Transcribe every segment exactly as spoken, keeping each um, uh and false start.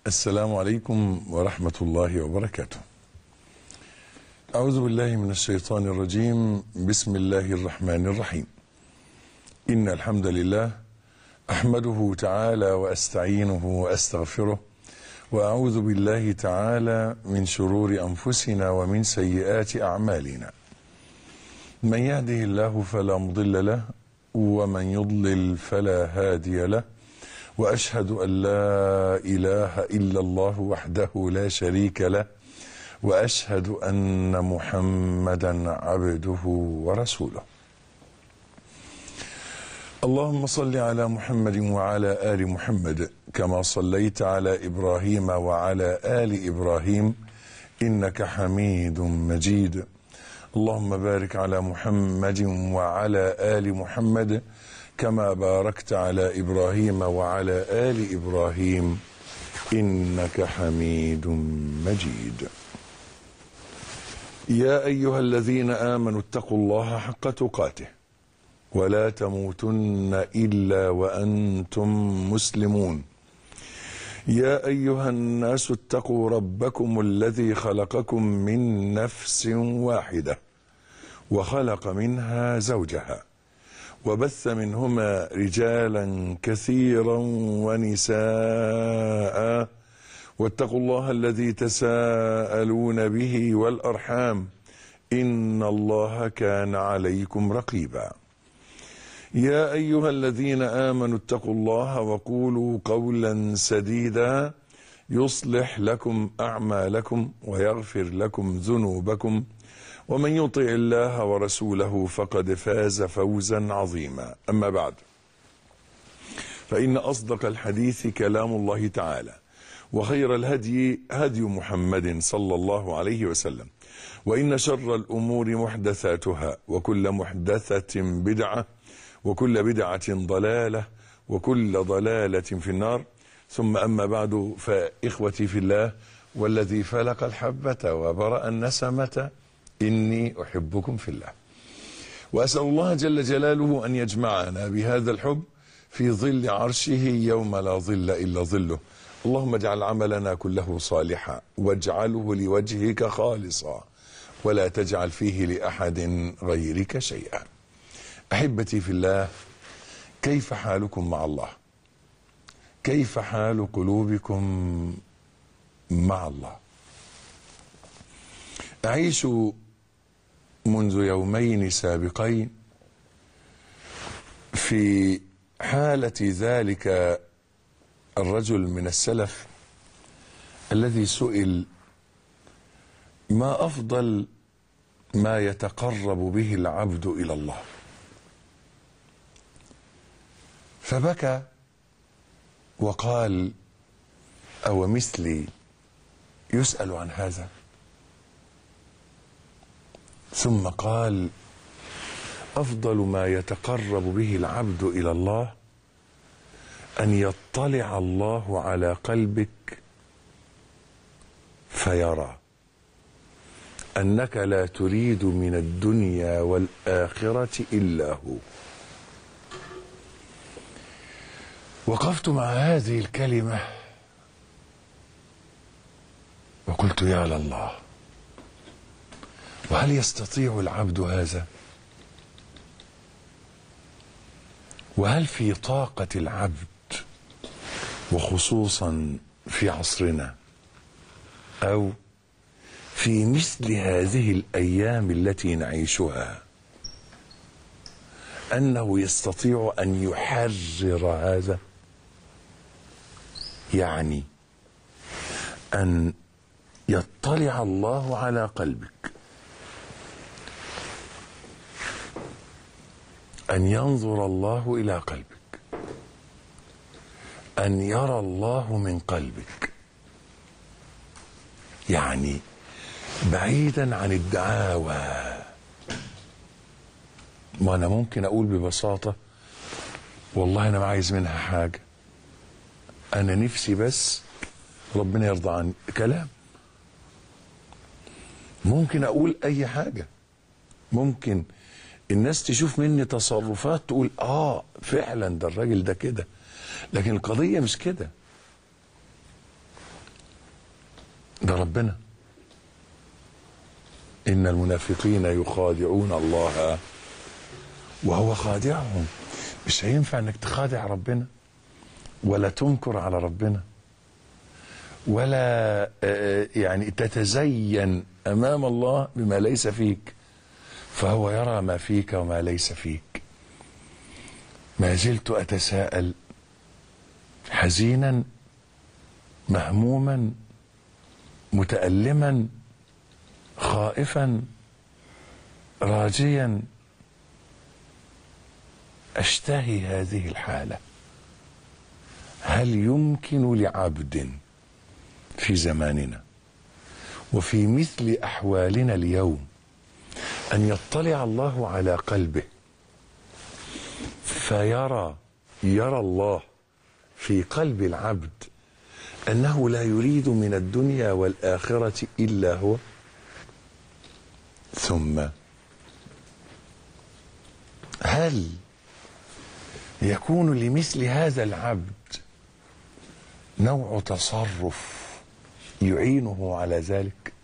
السلام عليكم ورحمة الله وبركاته. أعوذ بالله من الشيطان الرجيم. بسم الله الرحمن الرحيم. إن الحمد لله أحمده تعالى وأستعينه وأستغفره، وأعوذ بالله تعالى من شرور أنفسنا ومن سيئات أعمالنا. من يهده الله فلا مضل له، ومن يضلل فلا هادي له، وأشهد أن لا إله إلا الله وحده لا شريك له، وأشهد أن محمدا عبده ورسوله. اللهم صل على محمد وعلى آل محمد كما صليت على إبراهيم وعلى آل إبراهيم إنك حميد مجيد. اللهم بارك على محمد وعلى آل محمد كما باركت على إبراهيم وعلى آل إبراهيم إنك حميد مجيد. يا أيها الذين آمنوا اتقوا الله حق تقاته ولا تموتن إلا وأنتم مسلمون. يا أيها الناس اتقوا ربكم الذي خلقكم من نفس واحدة وخلق منها زوجها وبث منهما رجالا كثيرا ونساء، واتقوا الله الذي تساءلون به والأرحام إن الله كان عليكم رقيبا. يا أيها الذين آمنوا اتقوا الله وقولوا قولا سديدا يصلح لكم أعمالكم ويغفر لكم ذنوبكم، ومن يطع الله ورسوله فقد فاز فوزا عظيما. أما بعد، فإن أصدق الحديث كلام الله تعالى، وخير الهدي هدي محمد صلى الله عليه وسلم، وإن شر الأمور محدثاتها، وكل محدثة بدعة، وكل بدعة ضلالة، وكل ضلالة في النار. ثم أما بعد، فإخوتي في الله والذي فلق الحبة وبرأ النسمة إني أحبكم في الله، وأسأل الله جل جلاله أن يجمعنا بهذا الحب في ظل عرشه يوم لا ظل إلا ظله. اللهم اجعل عملنا كله صالحا واجعله لوجهك خالصا ولا تجعل فيه لأحد غيرك شيئا. أحبتي في الله، كيف حالكم مع الله؟ كيف حال قلوبكم مع الله؟ أعيش منذ يومين سابقين في حالة ذلك الرجل من السلف الذي سئل: ما أفضل ما يتقرب به العبد إلى الله؟ فبكى وقال: أو مثلي يسأل عن هذا؟ ثم قال: أفضل ما يتقرب به العبد إلى الله أن يطلع الله على قلبك فيرى أنك لا تريد من الدنيا والآخرة إلا هو. وقفت مع هذه الكلمة وقلت: يا لله، وهل يستطيع العبد هذا؟ وهل في طاقة العبد، وخصوصا في عصرنا أو في مثل هذه الأيام التي نعيشها، أنه يستطيع أن يحرر هذا؟ يعني أن يطلع الله على قلبك، أن ينظر الله إلى قلبك، أن يرى الله من قلبك، يعني بعيدا عن الدعاوى. ما أنا ممكن أقول ببساطة: والله أنا ما عايز منها حاجة، أنا نفسي بس ربنا يرضى عني. كلام ممكن أقول أي حاجة، ممكن الناس تشوف مني تصرفات تقول آه فعلا ده الراجل ده كده، لكن القضية مش كده. ده ربنا. إن المنافقين يخادعون الله وهو خادعهم. مش هينفع انك تخادع ربنا ولا تنكر على ربنا ولا يعني تتزين امام الله بما ليس فيك، فهو يرى ما فيك وما ليس فيك. ما زلت اتساءل حزينا مهموما متألما خائفا راجيا، أشتهي هذه الحالة. هل يمكن لعبد في زماننا وفي مثل أحوالنا اليوم أن يطلع الله على قلبه فيرى يرى الله في قلب العبد أنه لا يريد من الدنيا والآخرة إلا هو؟ ثم هل يكون لمثل هذا العبد نوع تصرف يعينه على ذلك؟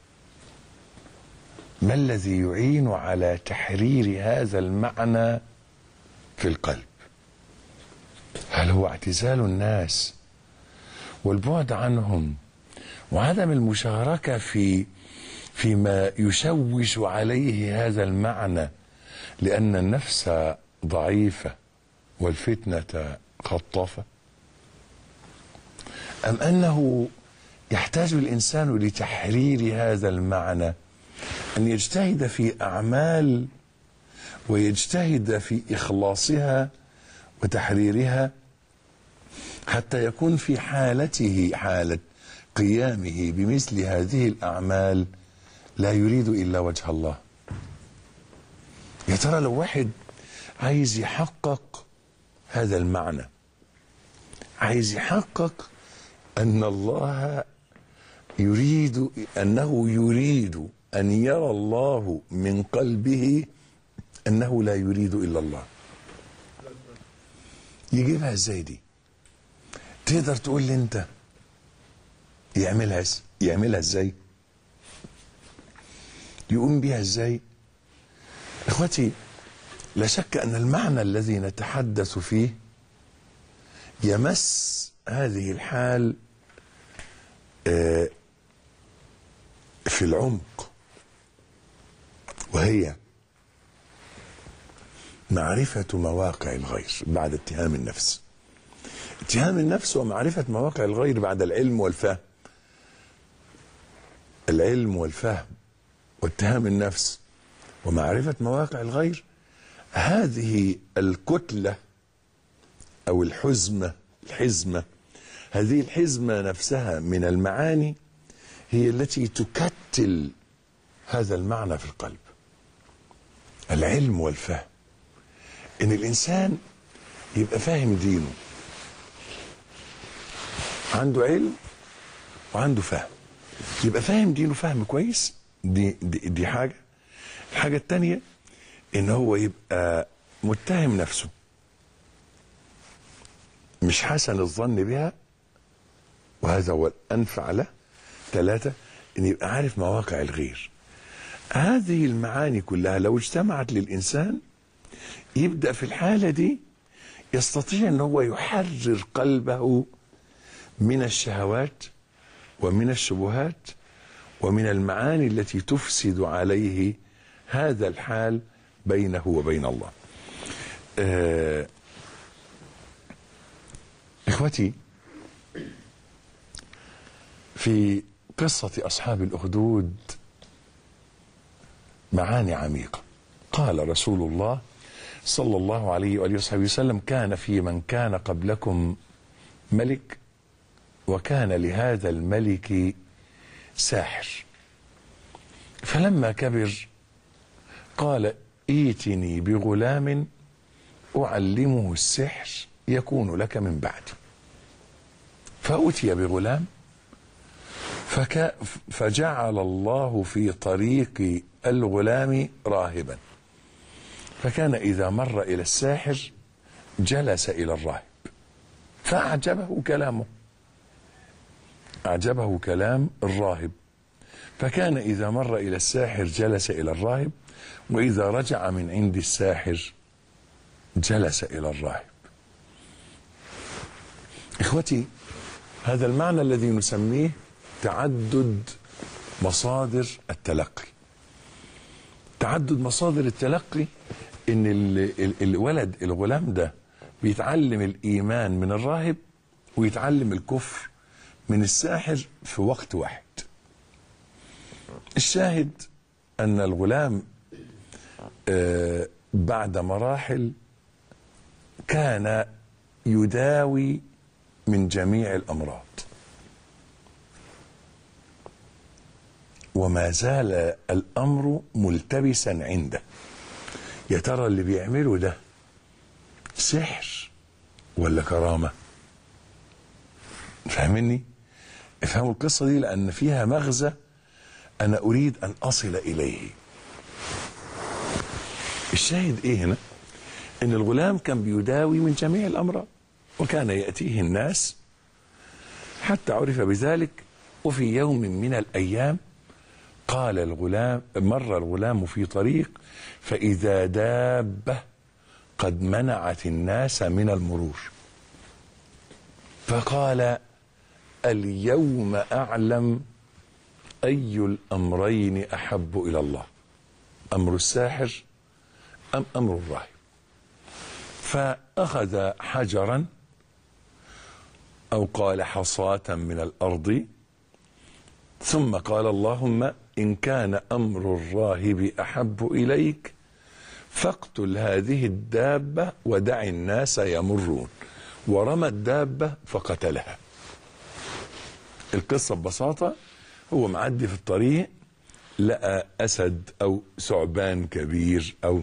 ما الذي يعين على تحرير هذا المعنى في القلب؟ هل هو اعتزال الناس والبعد عنهم وعدم المشاركة في فيما يشوش عليه هذا المعنى لأن النفس ضعيفة والفتنة خطافة؟ أم أنه يحتاج الإنسان لتحرير هذا المعنى أن يجتهد في أعمال ويجتهد في إخلاصها وتحريرها حتى يكون في حالته حالة قيامه بمثل هذه الأعمال لا يريد إلا وجه الله؟ يا ترى لو واحد عايز يحقق هذا المعنى، عايز يحقق أن الله يريد أنه يريد أن يرى الله من قلبه أنه لا يريد إلا الله، يجيبها ازاي دي؟ تقدر تقول لي انت يعملها يعملها ازاي؟ يقوم بها ازاي؟ اخوتي، لا شك ان المعنى الذي نتحدث فيه يمس هذه الحال في العمق، وهي معرفة مواقع الغير بعد اتهام النفس. اتهام النفس ومعرفة مواقع الغير بعد العلم والفهم. العلم والفهم واتهام النفس ومعرفة مواقع الغير، هذه الكتلة أو الحزمة الحزمة هذه الحزمة نفسها من المعاني هي التي تكتل هذا المعنى في القلب. العلم والفهم، إن الإنسان يبقى فاهم دينه، عنده علم وعنده فهم، يبقى فاهم دينه فهم كويس. دي, دي, دي حاجة. الحاجة التانية إن هو يبقى متهم نفسه، مش حسن الظن بها، وهذا هو الأنفع له. ثلاثة، إن يبقى عارف مواقع الغير. هذه المعاني كلها لو اجتمعت للإنسان يبدأ في الحالة دي يستطيع أن هو يحرر قلبه من الشهوات ومن الشبهات ومن المعاني التي تفسد عليه هذا الحال بينه وبين الله. آه إخوتي، في قصة أصحاب الأخدود معاني عميقة. قال رسول الله صلى الله عليه وآله وصحبه وسلم: كان في من كان قبلكم ملك، وكان لهذا الملك ساحر، فلما كبر قال: ائتني بغلام أعلمه السحر يكون لك من بعدي. فأتي بغلام فك فجعل الله في طريق الغلام راهبا، فكان إذا مر إلى الساحر جلس إلى الراهب فأعجبه كلامه، أعجبه كلام الراهب فكان إذا مر إلى الساحر جلس إلى الراهب، وإذا رجع من عند الساحر جلس إلى الراهب. إخوتي، هذا المعنى الذي نسميه تعدد مصادر التلقي. تعدد مصادر التلقي إن الولد الغلام ده بيتعلم الإيمان من الراهب ويتعلم الكفر من الساحر في وقت واحد. الشاهد أن الغلام بعد مراحل كان يداوي من جميع الأمراض، وما زال الأمر ملتبسا عنده. يا ترى اللي بيعمله ده سحر ولا كرامة؟ فاهمني؟ افهموا القصة دي لأن فيها مغزى أنا أريد أن أصل إليه. الشاهد إيه هنا؟ إن الغلام كان بيداوي من جميع الأمراض، وكان يأتيه الناس حتى عرف بذلك. وفي يوم من الأيام قال الغلام مر الغلام في طريق فإذا دابة قد منعت الناس من المرور، فقال اليوم أعلم أي الأمرين أحب إلى الله، أمر الساحر أم أمر الراهب. فأخذ حجرا أو قال حصاة من الأرض، ثم قال اللهم إن كان أمر الراهب أحب إليك فاقتل هذه الدابة ودع الناس يمرون، ورمى الدابة فقتلها. القصة ببساطة، هو معدي في الطريق لقى أسد أو ثعبان كبير أو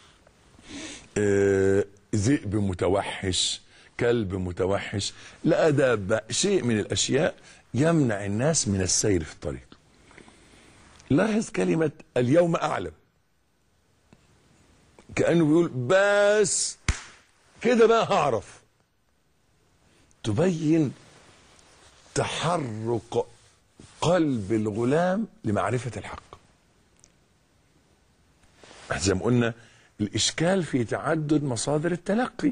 آه ذئب متوحش، كلب متوحش، لقى دابة، شيء من الأشياء يمنع الناس من السير في الطريق. لاحظ كلمة اليوم أعلم، كأنه بيقول بس كده بقى هعرف. تبين تحرك قلب الغلام لمعرفة الحق. زي ما قلنا الإشكال في تعدد مصادر التلقي.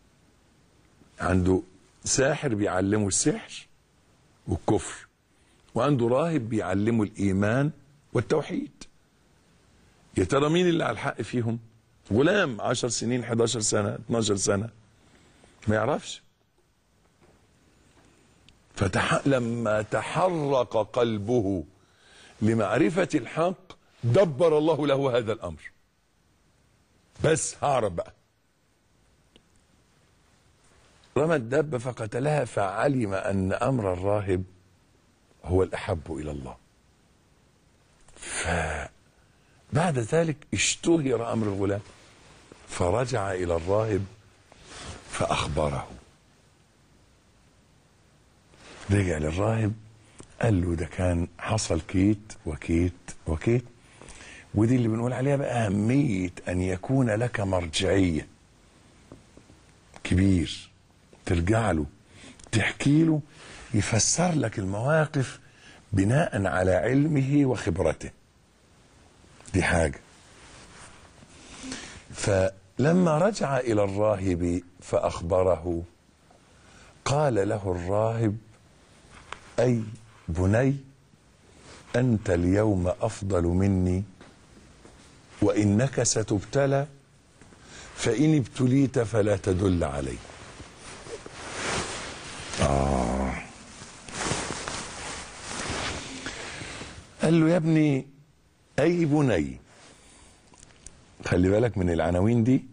عنده ساحر بيعلمه السحر والكفر، وعنده راهب بيعلمه الإيمان والتوحيد. يا ترى مين اللي على الحق فيهم؟ غلام عشر سنين، حداشر سنة، اتناشر سنة، ما يعرفش. فتح... لما تحرك قلبه لمعرفة الحق دبر الله له هذا الأمر. بس هعرف بقى. رمى الدابة فقتلها، فعلم أن أمر الراهب هو الأحب إلى الله. فبعد ذلك اشتهر أمر الغلام، فرجع إلى الراهب فأخبره. رجع للراهب قال له ده كان حصل كيت وكيت وكيت. ودي اللي بنقول عليها بقى أهمية أن يكون لك مرجعية كبير ترجع له تحكي له، يفسر لك المواقف بناء على علمه وخبرته. دي حاجة. فلما رجع إلى الراهب فأخبره قال له الراهب أي بني أنت اليوم أفضل مني، وإنك ستبتلى، فإن ابتليت فلا تدل علي. آه. قال له يا ابني أي بني، خلي بالك من العناوين دي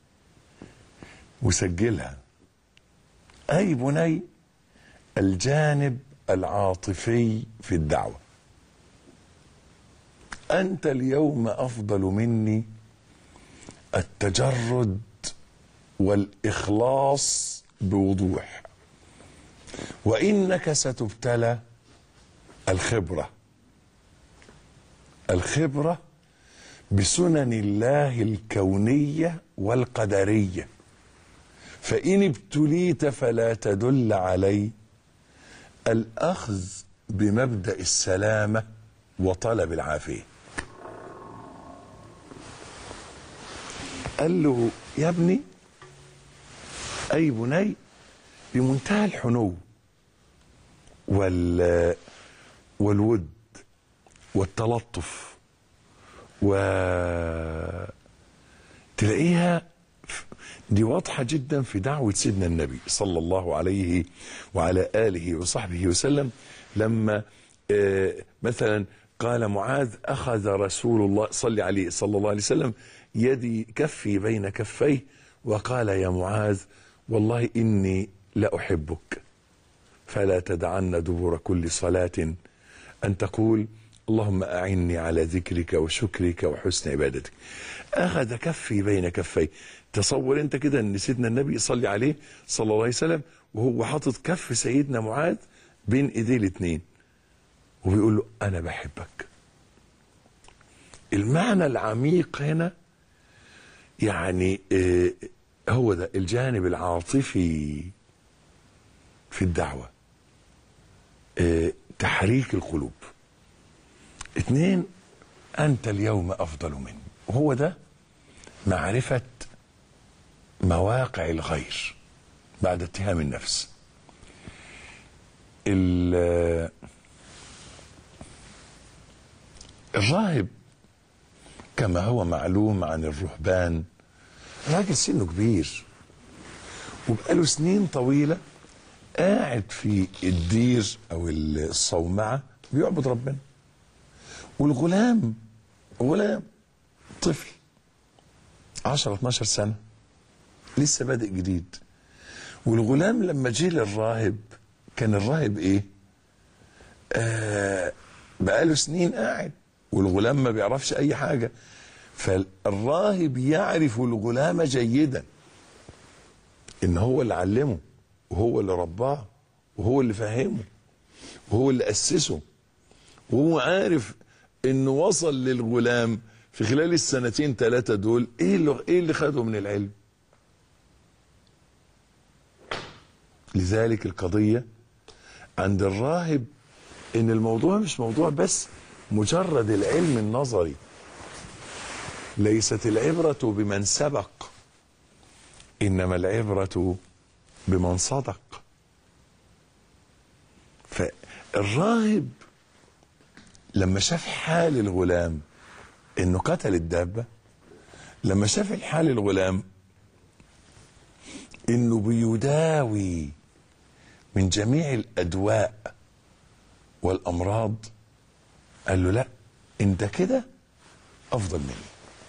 وسجلها. أي بني الجانب العاطفي في الدعوة. أنت اليوم أفضل مني التجرد والإخلاص بوضوح، وإنك ستبتلى الخبرة. الخبرة بسنن الله الكونية والقدرية، فإن ابتليت فلا تدل علي. الأخذ بمبدأ السلامة وطلب العافية. قال له يا ابني أي بني، بمنتهى الحنو وال والود والتلطف، وتلاقيها دي واضحة جدا في دعوة سيدنا النبي صلى الله عليه وعلى آله وصحبه وسلم، لما مثلا قال معاذ أخذ رسول الله صلى عليه صلى الله عليه وسلم يدي كفي بين كفيه وقال يا معاذ والله إني لأحبك فلا تدعن دبر كل صلاة أن تقول اللهم أعني على ذكرك وشكرك وحسن عبادتك. أخذ كفي بين كفيه. تصور أنت كده أن سيدنا النبي صلى عليه صلى الله عليه وسلم وهو حاطط كف سيدنا معاذ بين إيديه الاثنين وبيقول له أنا بحبك. المعنى العميق هنا يعني آه هو ده الجانب العاطفي في الدعوة، آه تحريك القلوب. اثنين، أنت اليوم أفضل مني، وهو ده معرفة مواقع الغير بعد اتهام النفس. الراهب كما هو معلوم عن الرهبان راجل سنه كبير وبقاله سنين طويلة قاعد في الدير أو الصومعة بيعبد ربنا، والغلام غلام طفل عشرة اتناشر سنة لسه بادئ جديد. والغلام لما جه للراهب كان الراهب ايه؟ آه بقاله سنين قاعد والغلام ما بيعرفش اي حاجة، فالراهب يعرف الغلام جيدا ان هو اللي علمه وهو اللي رباه وهو اللي فهمه وهو اللي اسسه، وهو عارف انه وصل للغلام في خلال السنتين ثلاثة دول ايه اللي ايه اللي خده من العلم. لذلك القضية عند الراهب ان الموضوع مش موضوع بس مجرد العلم النظري، ليست العبرة بمن سبق انما العبرة بمن صدق. فالراهب لما شاف حال الغلام انه قتل الدابة، لما شاف حال الغلام انه بيداوي من جميع الادواء والامراض، قال له لا انت كده افضل مني.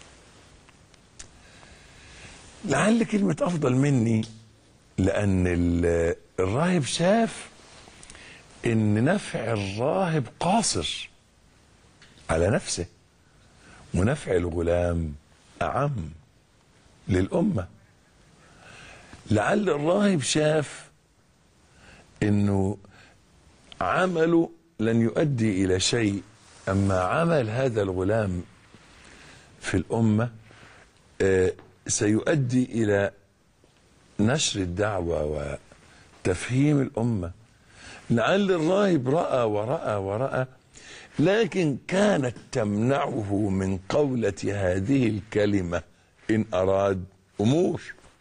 لعل كلمة افضل مني لان الراهب شاف ان نفع الراهب قاصر على نفسه ونفع الغلام اعم للامة. لعل الراهب شاف انه عمله لن يؤدي الى شيء، اما عمل هذا الغلام في الامة آه سيؤدي الى نشر الدعوة وتفهيم الامة. لعل الراهب رأى ورأى ورأى، لكن كانت تمنعه من قولة هذه الكلمة إن أراد أمور.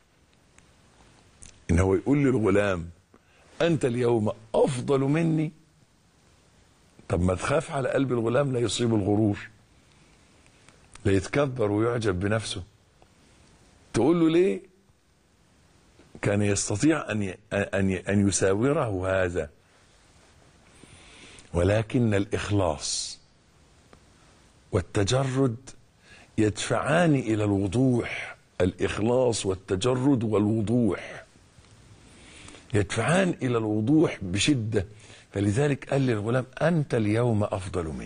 إن هو يقول للغلام أنت اليوم أفضل مني، طب ما تخاف على قلب الغلام لا يصيب الغرور، لا يتكبر ويعجب بنفسه. تقول له ليه؟ كان يستطيع أن أن أن يساوره هذا، ولكن الإخلاص والتجرد يدفعان إلى الوضوح. الإخلاص والتجرد والوضوح يدفعان إلى الوضوح بشدة. فلذلك قال للغلام أنت اليوم أفضل مني.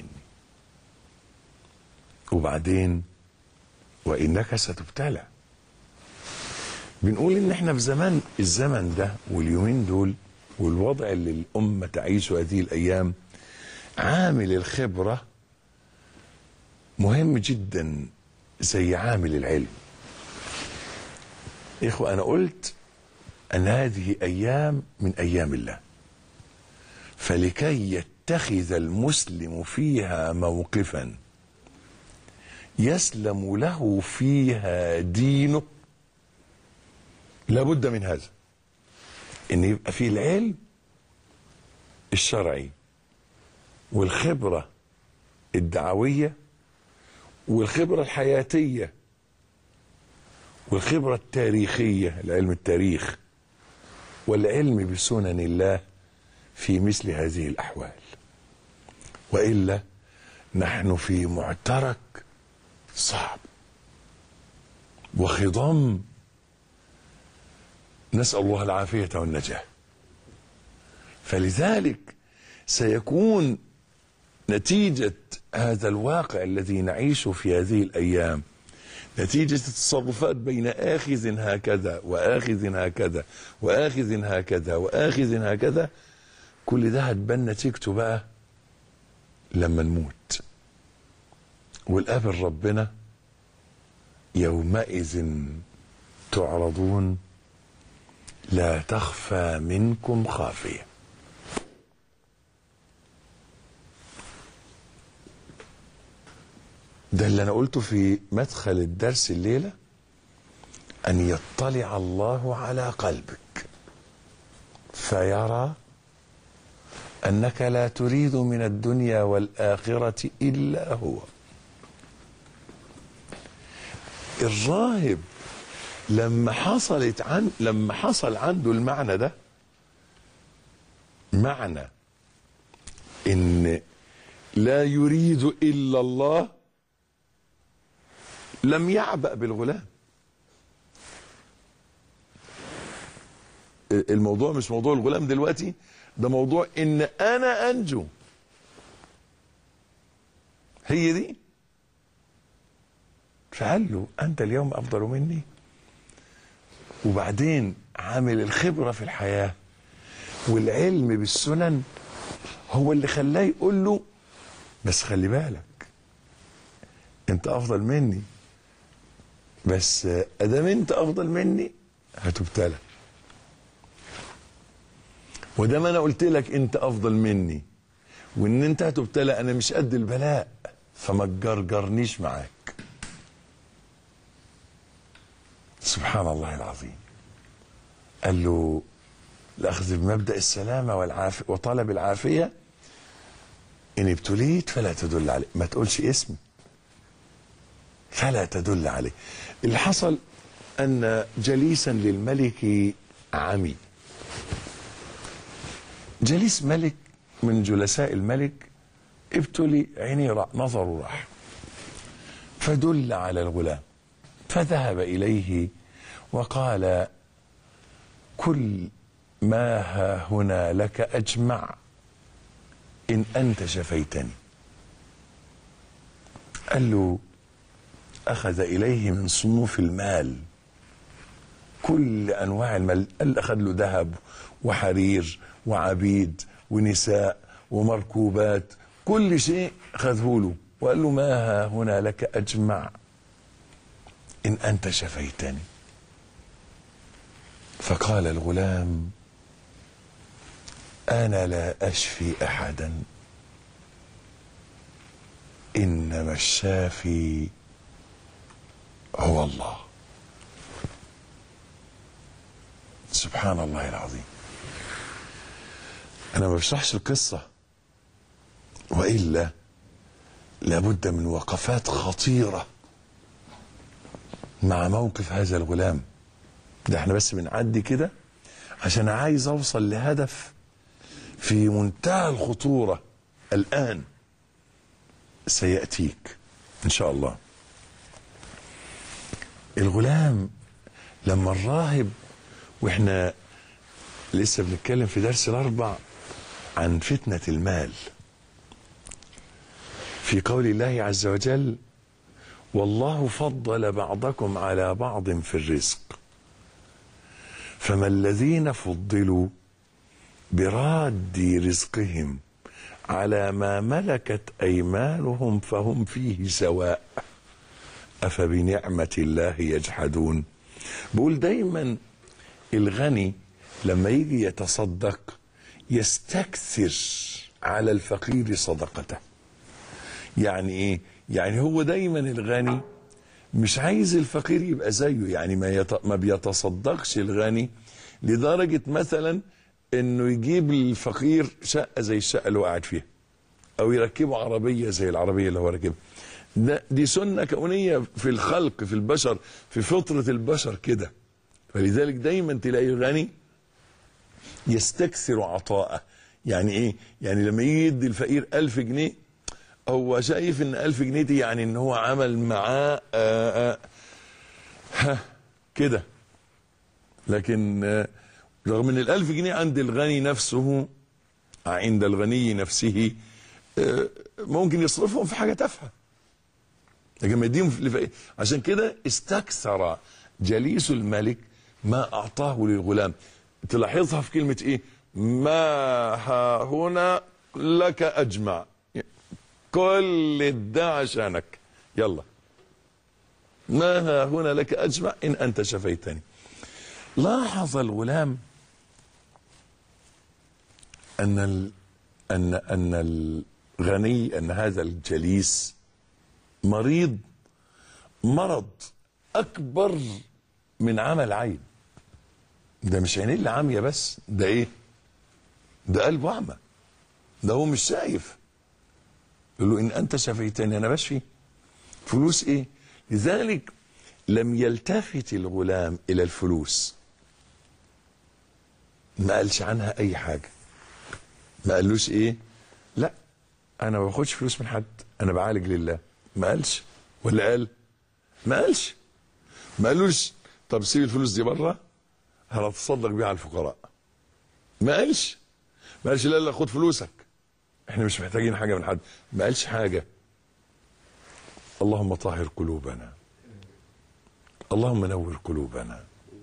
وبعدين وإنك ستبتلى. بنقول إن إحنا في زمان الزمن ده واليومين دول والوضع اللي الأمة تعيشه هذه الأيام، عامل الخبرة مهم جدا زي عامل العلم. إخوة أنا قلت أن هذه أيام من أيام الله، فلكي يتخذ المسلم فيها موقفا يسلم له فيها دينه لابد من هذا، ان يبقى فيه العلم الشرعي والخبرة الدعوية والخبرة الحياتية والخبرة التاريخية، العلم التاريخ والعلم بسنن الله في مثل هذه الأحوال. وإلا نحن في معترك صعب وخضم، نسأل الله العافية والنجاة. فلذلك سيكون نتيجة هذا الواقع الذي نعيشه في هذه الأيام، نتيجة التصرفات بين آخذ هكذا وآخذ هكذا وآخذ هكذا وآخذ هكذا، كل ده هتبان نتيجته بقى لما نموت والقابل ربنا. يومئذ تعرضون لا تخفى منكم خافية. ده اللي أنا قلته في مدخل الدرس الليلة، أن يطلع الله على قلبك فيرى أنك لا تريد من الدنيا والآخرة إلا هو. الراهب لما حصلت عن لما حصل عنده المعنى ده، معنى إن لا يريد إلا الله، لم يعبأ بالغلام. الموضوع مش موضوع الغلام دلوقتي، ده موضوع ان انا انجو. هي دي. فقال له انت اليوم افضل مني. وبعدين عامل الخبرة في الحياة والعلم بالسنن هو اللي خلاه يقول له بس خلي بالك انت افضل مني، بس ادام انت افضل مني هتبتلى، ودام انا قلت لك انت افضل مني وان انت هتبتلى انا مش قد البلاء، فما تجرجرنيش معاك. سبحان الله العظيم. قال له الاخذ بمبدأ السلامة والعافية وطلب العافية، ان ابتليت فلا تدل عليه، ما تقولش اسمي، فلا تدل عليه. اللي حصل ان جليسا للملك عمي، جليس ملك من جلساء الملك ابتلي، عيني نظره راح، فدل على الغلام، فذهب إليه وقال كل ما ها هنا لك أجمع إن أنت شفيتني. قال له أخذ إليه من صنوف المال كل أنواع المال، قال أخذ له ذهب وحرير وعبيد ونساء ومركوبات، كل شيء أخذه له، وقال له ما ها هنا لك أجمع إن أنت شفيتني. فقال الغلام أنا لا أشفي أحدا إنما الشافي هو الله. سبحان الله العظيم. أنا ما بشرحش القصة، وإلا لابد من وقفات خطيرة مع موقف هذا الغلام ده. احنا بس بنعدي كده عشان عايز أوصل لهدف في منتهى الخطورة الآن سيأتيك إن شاء الله. الغلام لما الراهب، واحنا لسه بنتكلم في درس الأربع عن فتنة المال، في قول الله عز وجل والله فضل بعضكم على بعض في الرزق فما الذين فضلوا براد رزقهم على ما ملكت أيمانهم فهم فيه سواء أفبنعمة الله يجحدون. بقول دايما الغني لما يجي يتصدق يستكثر على الفقير صدقته. يعني ايه؟ يعني هو دايما الغني مش عايز الفقير يبقى زيه، يعني ما يت... ما بيتصدقش الغني لدرجة مثلا انه يجيب للفقير شقة زي الشقة اللي هو قاعد فيها، او يركبه عربية زي العربية اللي هو راكبها. ده دي سنة كونية في الخلق، في البشر، في فطرة البشر كده. فلذلك دايما تلاقي الغني يستكثر عطاءه. يعني ايه؟ يعني لما يجي يدي الفقير ألف جنيه هو شايف ان ألف جنيه دي يعني ان هو عمل معاه آآ آآ ها كده. لكن رغم ان الألف جنيه عند الغني نفسه، عند الغني نفسه ممكن يصرفهم في حاجة تافهة، لكن ما يديهم لفقير. عشان كده استكثر جليس الملك ما أعطاه للغلام. تلاحظها في كلمة ايه؟ ما ها هنا لك أجمع، كل ده عشانك، يلا ما ها هنا لك أجمع إن أنت شفيتني. لاحظ الغلام أن ال... أن أن الغني، أن هذا الجليس مريض مرض أكبر من عمل عين. ده مش عينين اللي عامية بس، ده إيه؟ ده قلبه أعمى، ده هو مش شايف. يقول له إن أنت شفيتني، أنا بشفي. فلوس إيه؟ لذلك لم يلتفت الغلام إلى الفلوس، ما قالش عنها أي حاجة. ما قالوش إيه؟ لا أنا ما باخدش فلوس من حد، أنا بعالج لله. ما قالش. ولا قال؟ ما قالش. ما قالوش طب سيب الفلوس دي بره هنتصدق بيها على الفقراء. ما قالش. ما قالش لا لا خد فلوسك، احنا مش محتاجين حاجة من حد. ما قالش حاجة. اللهم طهر قلوبنا، اللهم نور قلوبنا،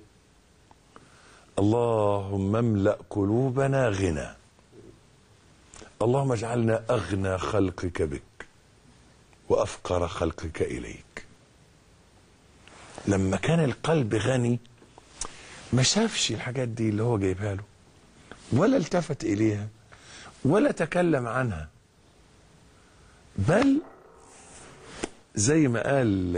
اللهم املأ قلوبنا غنى، اللهم اجعلنا أغنى خلقك بك وأفقر خلقك إليك. لما كان القلب غني ما شافش الحاجات دي اللي هو جايبها له، ولا التفت إليها، ولا تكلم عنها، بل زي ما قال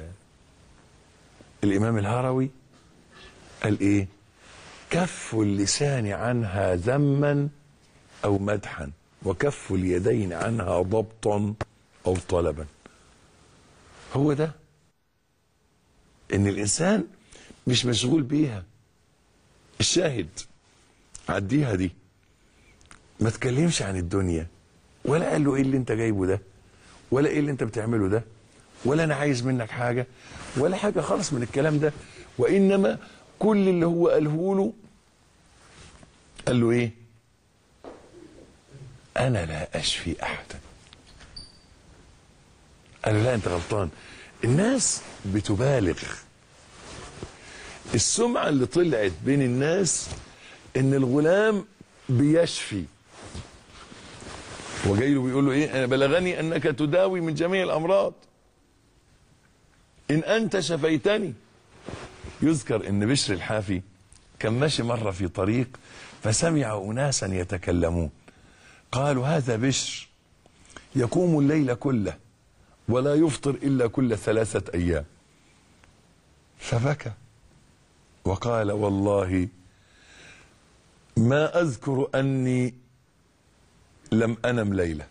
الإمام الهروي، قال إيه؟ كف اللسان عنها ذما أو مدحا، وكف اليدين عنها ضبطا أو طلبا. هو ده إن الإنسان مش مشغول بيها. الشاهد عديها دي، ما تكلمش عن الدنيا، ولا قال له إيه اللي أنت جايبه ده، ولا إيه اللي أنت بتعمله ده، ولا أنا عايز منك حاجة، ولا حاجة خالص من الكلام ده. وإنما كل اللي هو قاله له، قال له إيه؟ أنا لا أشفي أحدا. قال له لا أنت غلطان، الناس بتبالغ. السمعة اللي طلعت بين الناس إن الغلام بيشفي، وجاي له بيقول له إيه؟ أنا بلغني أنك تداوي من جميع الأمراض، إن أنت شفيتني. يذكر إن بشر الحافي كان ماشي مرة في طريق فسمع أناسا يتكلمون، قالوا هذا بشر يقوم الليل كله ولا يفطر إلا كل ثلاثة أيام. فبكى وقال والله ما أذكر أني لم أنم ليلة،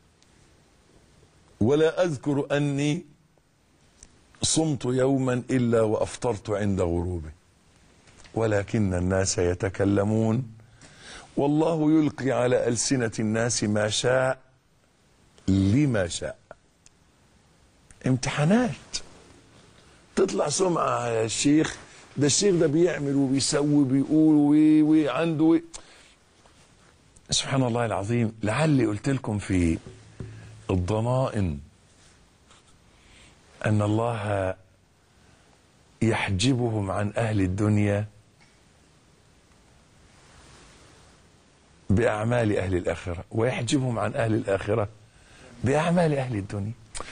ولا أذكر أني صمت يوما إلا وأفطرت عند غروبه، ولكن الناس يتكلمون والله يلقي على ألسنة الناس ما شاء لما شاء. امتحانات، تطلع سمعة على الشيخ ده، الشيخ ده بيعمل وبيسوي وبيقول وعنده وي... سبحان الله العظيم. لعلي قلت لكم في الضمائن أن الله يحجبهم عن أهل الدنيا بأعمال أهل الآخرة، ويحجبهم عن أهل الآخرة بأعمال أهل الدنيا.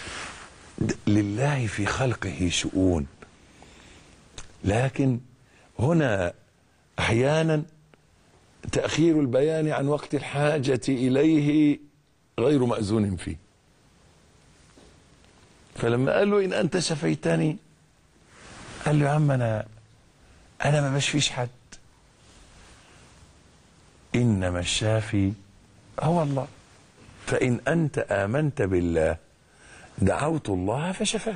لله في خلقه شؤون، لكن هنا أحيانا تأخير البيان عن وقت الحاجة إليه غير مأذون فيه. فلما قال له إن أنت شفيتني، قال له يا عم أنا أنا ما بشفيش حد، إنما الشافي هو الله، فإن أنت آمنت بالله دعوت الله فشفاك.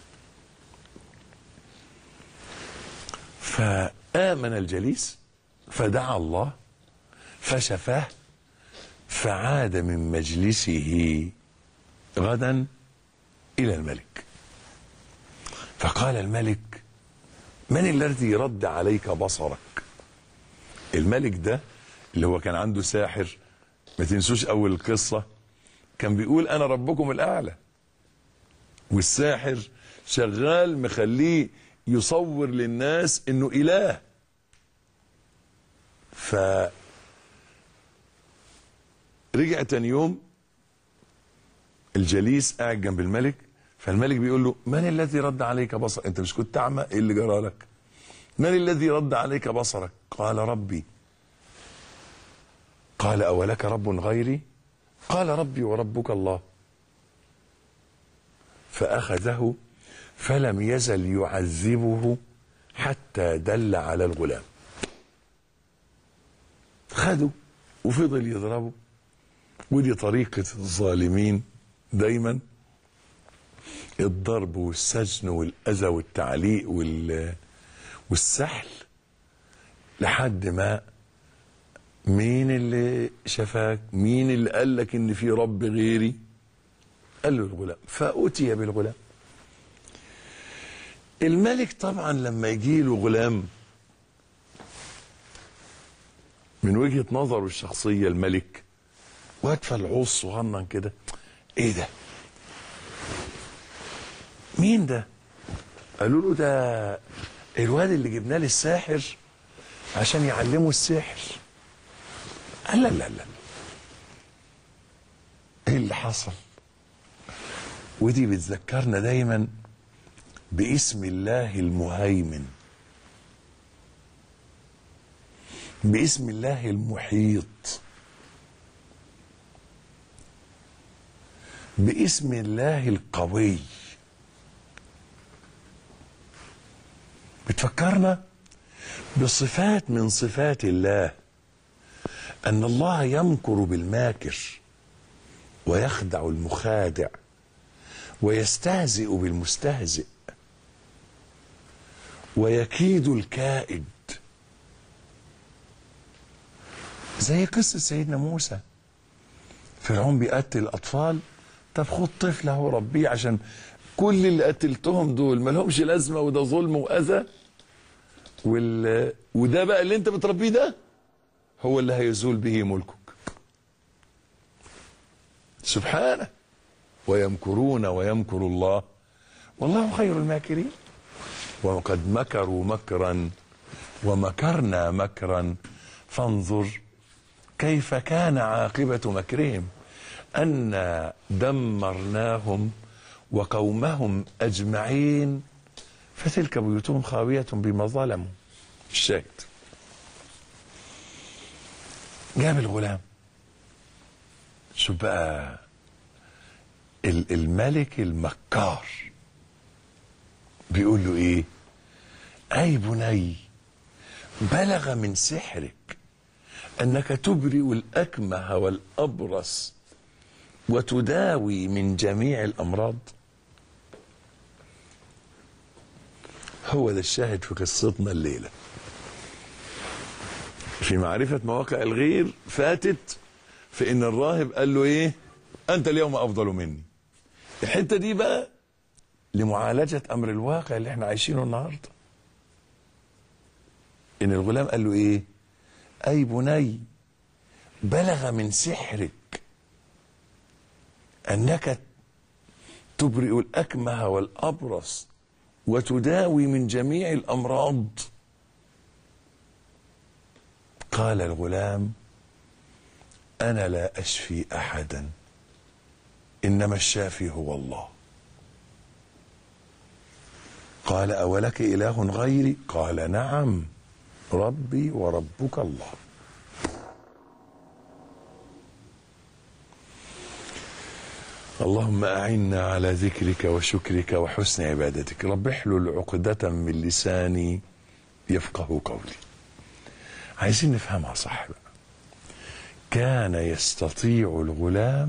فآمن الجليس فدعا الله فشفاه، فعاد من مجلسه غدا إلى الملك. فقال الملك من الذي رد عليك بصرك؟ الملك ده اللي هو كان عنده ساحر، ما تنسوش أول القصة كان بيقول أنا ربكم الأعلى، والساحر شغال مخليه يصور للناس إنه إله. فرجع تاني يوم الجليس قاعد جنب الملك، فالملك بيقول له من الذي رد عليك بصرك؟ انت مش كنت اعمى؟ ايه اللي جرى لك؟ من الذي رد عليك بصرك؟ قال ربي. قال اولك رب غيري؟ قال ربي وربك الله. فاخذه فلم يزل يعذبه حتى دل على الغلام. خده وفضل يضربه، ودي طريقة الظالمين دايما، الضرب والسجن والأذى والتعليق والسحل، لحد ما مين اللي شفاك؟ مين اللي قال لك ان في رب غيري؟ قال له الغلام. فأتي بالغلام. الملك طبعا لما يجي له غلام من وجهة نظره الشخصية، الملك واد فلعوص صغنن كده، ايه ده؟ مين ده؟ قالوا له ده الواد اللي جبناه للساحر عشان يعلمه السحر. قال لا لا لا، ايه اللي حصل؟ ودي بتذكرنا دايما باسم الله المهيمن، باسم الله المحيط، باسم الله القوي. بتفكرنا بصفات من صفات الله، أن الله يمكر بالماكر ويخدع المخادع ويستهزئ بالمستهزئ ويكيد الكائد. زي قصة سيدنا موسى، فرعون بيقتل الأطفال، طب خد طفل اهو ربيه، عشان كل اللي قتلتهم دول ما لهمش لازمه، وده ظلم واذى، وال... وده بقى اللي انت بتربيه ده هو اللي هيزول به ملكك. سبحانه. ويمكرون ويمكر الله والله خير الماكرين. وقد مكروا مكرا ومكرنا مكرا فانظر كيف كان عاقبة مكرهم أنا دمرناهم وقومهم أجمعين فتلك بيوتهم خاوية بما ظلموا. الشاهد جاب الغلام. شوف بقى الملك المكار بيقول له ايه؟ اي بني بلغ من سحرك انك تبرئ الاكمه والابرص وتداوي من جميع الامراض. هو ده الشاهد في قصتنا الليله. في معرفه مواقع الغير فاتت في ان الراهب قال له ايه؟ انت اليوم افضل مني. الحته دي بقى لمعالجه امر الواقع اللي احنا عايشينه النهارده. ان الغلام قال له ايه؟ اي بني بلغ من سحرك انك تبرئ الاكمه والابرص وتداوي من جميع الامراض. قال الغلام انا لا اشفي احدا انما الشافي هو الله. قال اولك اله غيري؟ قال نعم ربي وربك الله. اللهم أعنا على ذكرك وشكرك وحسن عبادتك. رب احلل عقدة من لساني يفقه قولي. عايزين نفهمها صح بقى. كان يستطيع الغلام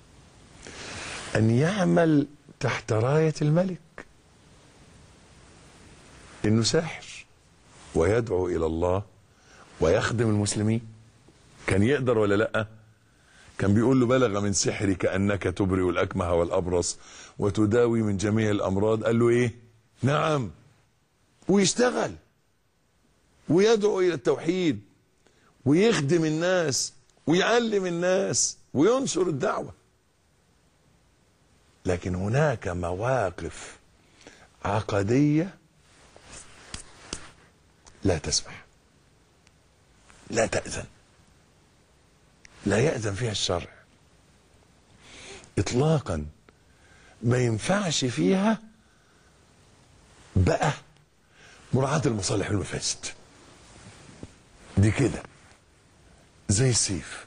أن يعمل تحت راية الملك، إنه ساحر ويدعو إلى الله ويخدم المسلمين. كان يقدر ولا لأ؟ كان بيقول له بلغ من سحرك أنك تبرئ الأكمه والأبرص وتداوي من جميع الأمراض. قال له إيه؟ نعم. ويشتغل ويدعو إلى التوحيد ويخدم الناس ويعلم الناس وينشر الدعوة. لكن هناك مواقف عقدية لا تسمح، لا تأذن، لا يأذن فيها الشرع إطلاقا. ما ينفعش فيها بقى مراعاة المصالح والمفاسد. دي كده زي السيف.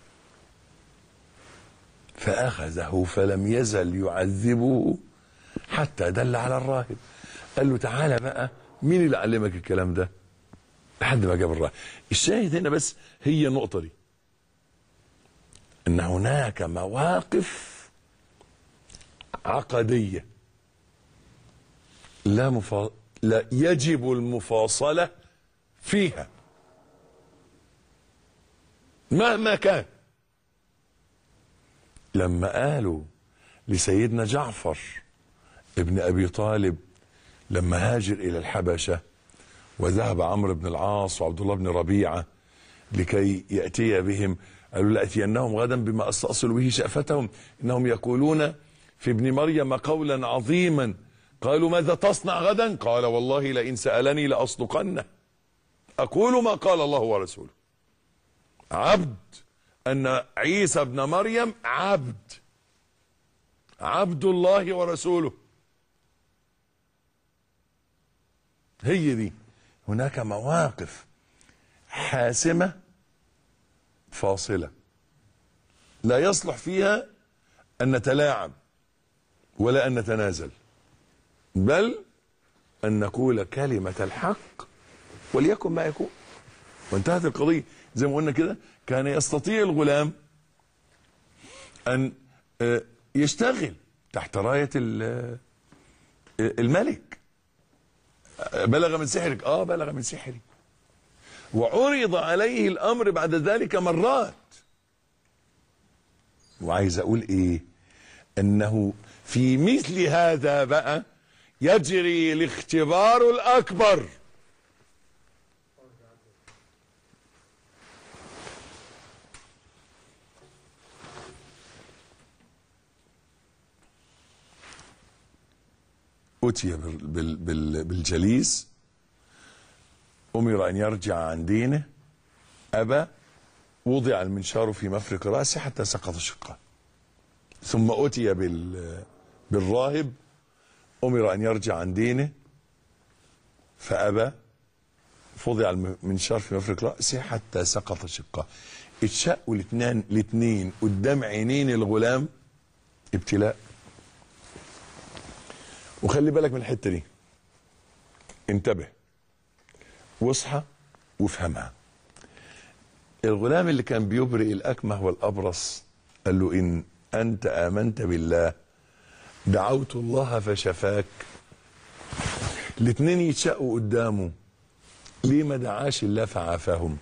فأخذه فلم يزل يعذبه حتى دل على الراهب. قال له تعالى بقى، مين اللي علمك الكلام ده؟ لحد ما جاب الراهب. الشاهد هنا بس هي النقطة دي، ان هناك مواقف عقدية لا, مفا... لا يجب المفاصلة فيها مهما كان. لما قالوا لسيدنا جعفر ابن أبي طالب لما هاجر إلى الحبشة وذهب عمرو بن العاص وعبد الله بن ربيعة لكي يأتي بهم، قالوا لأتينهم غدا بما أستأصل به شأفتهم إنهم يقولون في ابن مريم قولا عظيما. قالوا ماذا تصنع غدا؟ قال والله لئن سألني لأصدقنه أقول ما قال الله ورسوله. عبد، أن عيسى ابن مريم عبد، عبد الله ورسوله. هي دي. هناك مواقف حاسمة فاصلة لا يصلح فيها أن نتلاعب ولا أن نتنازل، بل أن نقول كلمة الحق وليكن ما يكون، وانتهت القضية. زي ما قلنا كده، كان يستطيع الغلام أن يشتغل تحت راية الملك. بلغ من سحرك، آه بلغ من سحري. وعرض عليه الأمر بعد ذلك مرات. وعايز أقول إيه؟ أنه في مثل هذا بقى يجري الاختبار الأكبر. أتي بالجليس، أمر أن يرجع عن دينه، أبى، وضع المنشار في مفرق رأسه حتى سقط شقه. ثم أتي بالراهب، أمر أن يرجع عن دينه فأبى، فوضع المنشار في مفرق رأسه حتى سقط شقه. اتشقوا الاثنين الاثنين قدام عينين الغلام. ابتلاء. وخلي بالك من الحتة دي، انتبه واصحى وافهمها. الغلام اللي كان بيبرئ الأكمه والأبرص قال له إن أنت آمنت بالله دعوت الله فشفاك. الاثنين يتشقوا قدامه، ليه ما دعاش الله فعافاهم؟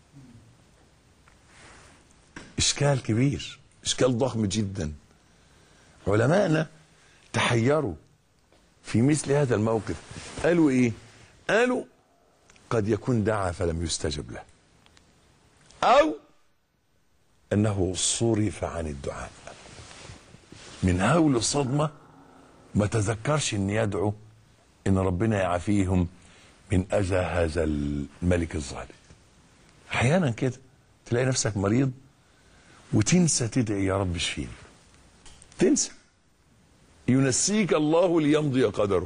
إشكال كبير، إشكال ضخم جدا. علماءنا تحيروا في مثل هذا الموقف. قالوا إيه؟ قالوا قد يكون دعا فلم يستجب له، أو أنه صرف عن الدعاء من هول الصدمة، ما تذكرش أن يدعو أن ربنا يعافيهم من أذى هذا الملك الظالم. أحيانا كده تلاقي نفسك مريض وتنسى تدعي يا رب اشفيني، تنسى، ينسيك الله ليمضي قدره.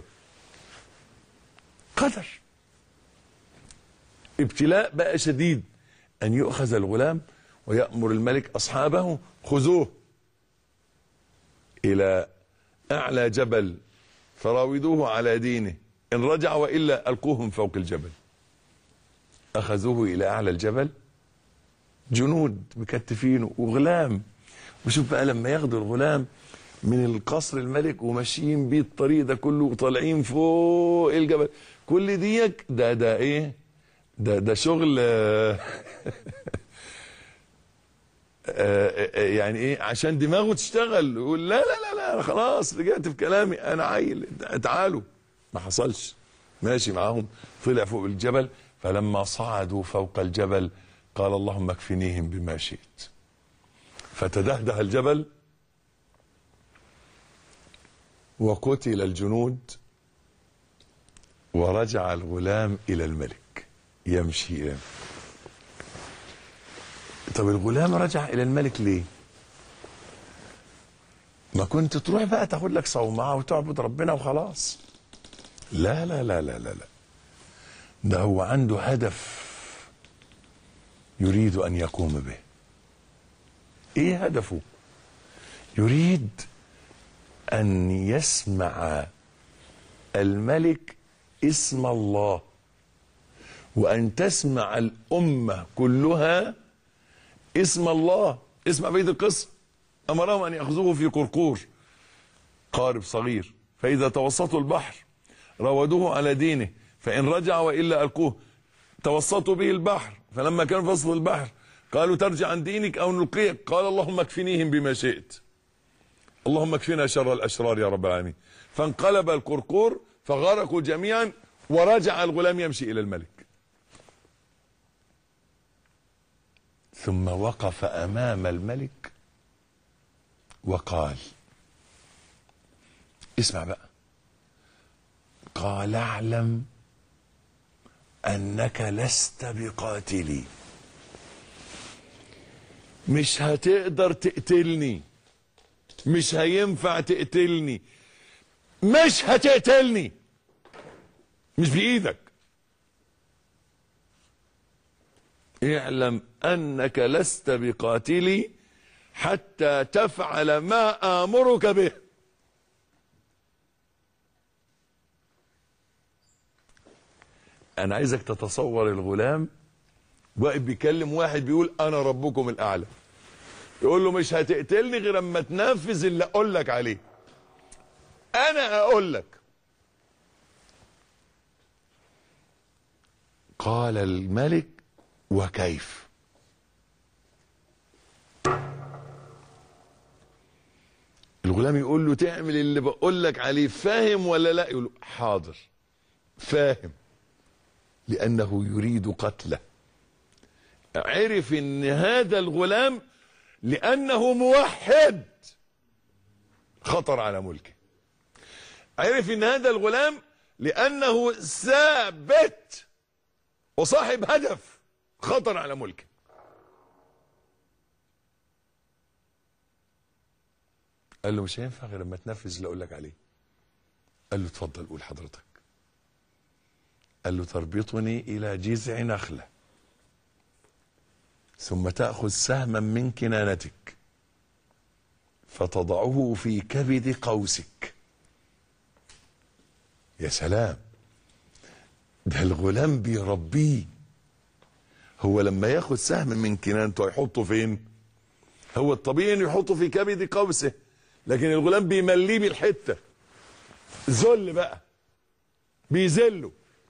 قدر. ابتلاء بقى شديد، أن يؤخذ الغلام ويأمر الملك أصحابه خذوه. إلى أعلى جبل فراودوه على دينه، إن رجع وإلا ألقوه من فوق الجبل. أخذوه إلى أعلى الجبل، جنود مكتفينه وغلام. وشوف بقى لما ياخدوا الغلام من القصر الملك وماشيين بيه الطريق ده كله وطالعين فوق الجبل، كل ديك ده ده ايه ده ده شغل يعني ايه عشان دماغه تشتغل. يقول لا لا لا لا خلاص رجعت في كلامي، انا عيل، تعالوا. ما حصلش، ماشي معاهم. طلع فوق الجبل، فلما صعدوا فوق الجبل قال اللهم اكفنيهم بما شئت. فتدهده الجبل وقتل الجنود، ورجع الغلام إلى الملك يمشي إلى. طب الغلام رجع إلى الملك ليه؟ ما كنت تروح بقى تاخد لك صومعة وتعبد ربنا وخلاص. لا لا لا لا لا لا، ده هو عنده هدف يريد أن يقوم به. إيه هدفه؟ يريد أن يسمع الملك اسم الله، وأن تسمع الأمة كلها اسم الله. اسمع بيت القصة، أمرهم أن يأخذوه في قرقور قارب صغير، فإذا توسطوا البحر راودوه على دينه، فإن رجع وإلا ألقوه. توسطوا به البحر، فلما كان في وسط البحر قالوا ترجع عن دينك أو نلقيك، قال اللهم اكفنيهم بما شئت، اللهم اكفنا شر الأشرار يا رب العالمين. فانقلب القرقور فغرقوا جميعا، ورجع الغلام يمشي إلى الملك. ثم وقف أمام الملك وقال، اسمع بقى، قال اعلم أنك لست بقاتلي. مش هتقدر تقتلني، مش هينفع تقتلني، مش هتقتلني، مش بإيدك. اعلم أنك لست بقاتلي حتى تفعل ما آمرك به. أنا عايزك تتصور الغلام واقف بيكلم واحد بيقول أنا ربكم الأعلى، يقول له مش هتقتلني غير اما تنفذ اللي أقول لك عليه. أنا أقول لك. قال الملك وكيف؟ الغلام يقول له تعمل اللي بقول لك عليه، فاهم ولا لا؟ يقول له حاضر فاهم، لأنه يريد قتله. عرف ان هذا الغلام لأنه موحد خطر على ملكه. عرف ان هذا الغلام لأنه ثابت وصاحب هدف خطر على ملكه. قال له مش هينفع غير لما تنفذ اللي اقول لك عليه. قال له اتفضل قول حضرتك. قال له تربطني الى جذع نخله، ثم تأخذ سهما من كنانتك فتضعه في كبد قوسك. يا سلام، ده الغلام بيربيه. هو لما ياخد سهم من كنانته يحطه فين؟ هو الطبيعي انه يحطه في كبد قوسه، لكن الغلام بيمليه بالحته، ذل بقى، بيذله.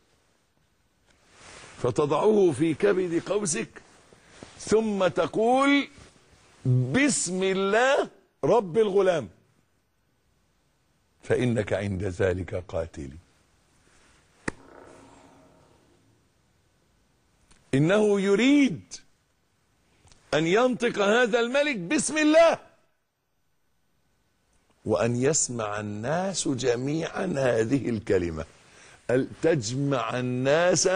فتضعه في كبد قوسك ثم تقول بسم الله رب الغلام فإنك عند ذلك قاتلي. إنه يريد أن ينطق هذا الملك بسم الله، وأن يسمع الناس جميعا هذه الكلمة، تجمع الناس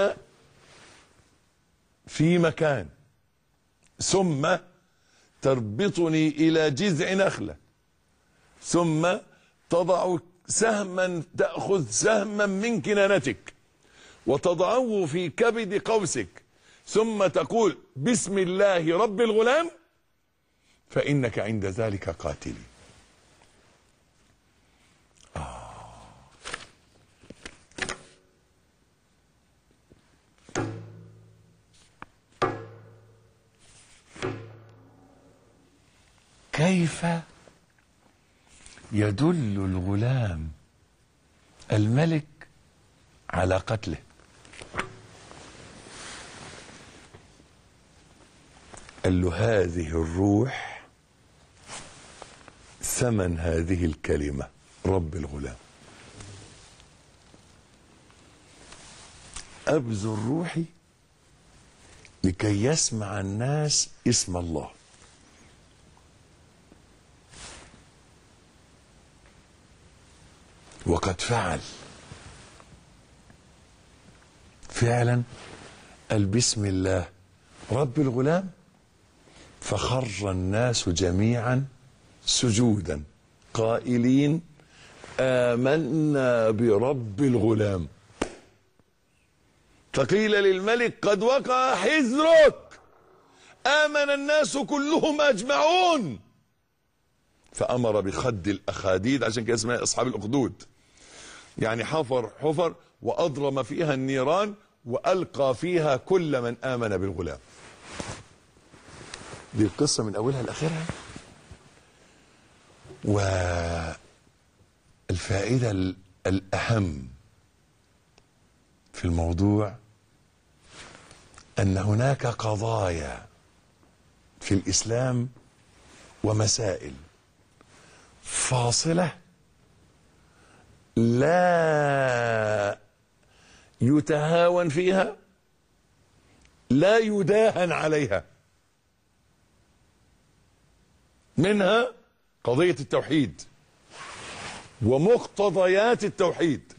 في مكان، ثم تربطني إلى جذع نخلة، ثم تضع سهما، تأخذ سهما من كنانتك وتضعه في كبد قوسك، ثم تقول بسم الله رب الغلام فإنك عند ذلك قاتلي. كيف يدل الغلام الملك على قتله؟ قال له هذه الروح ثمن هذه الكلمة رب الغلام. أبذل روحي لكي يسمع الناس اسم الله. وقد فعل فعلا. قال بسم الله رب الغلام، فخر الناس جميعا سجودا قائلين آمنا برب الغلام. فقيل للملك قد وقع حذرك، آمن الناس كلهم أجمعون. فأمر بخد الأخاديد، عشان كده اسمها أصحاب الأخدود، يعني حفر حفر وأضرم فيها النيران وألقى فيها كل من آمن بالغلام. دي القصة من أولها لآخرها. والفائدة الأهم في الموضوع أن هناك قضايا في الإسلام ومسائل فاصلة لا يتهاون فيها، لا يداهن عليها. منها قضية التوحيد ومقتضيات التوحيد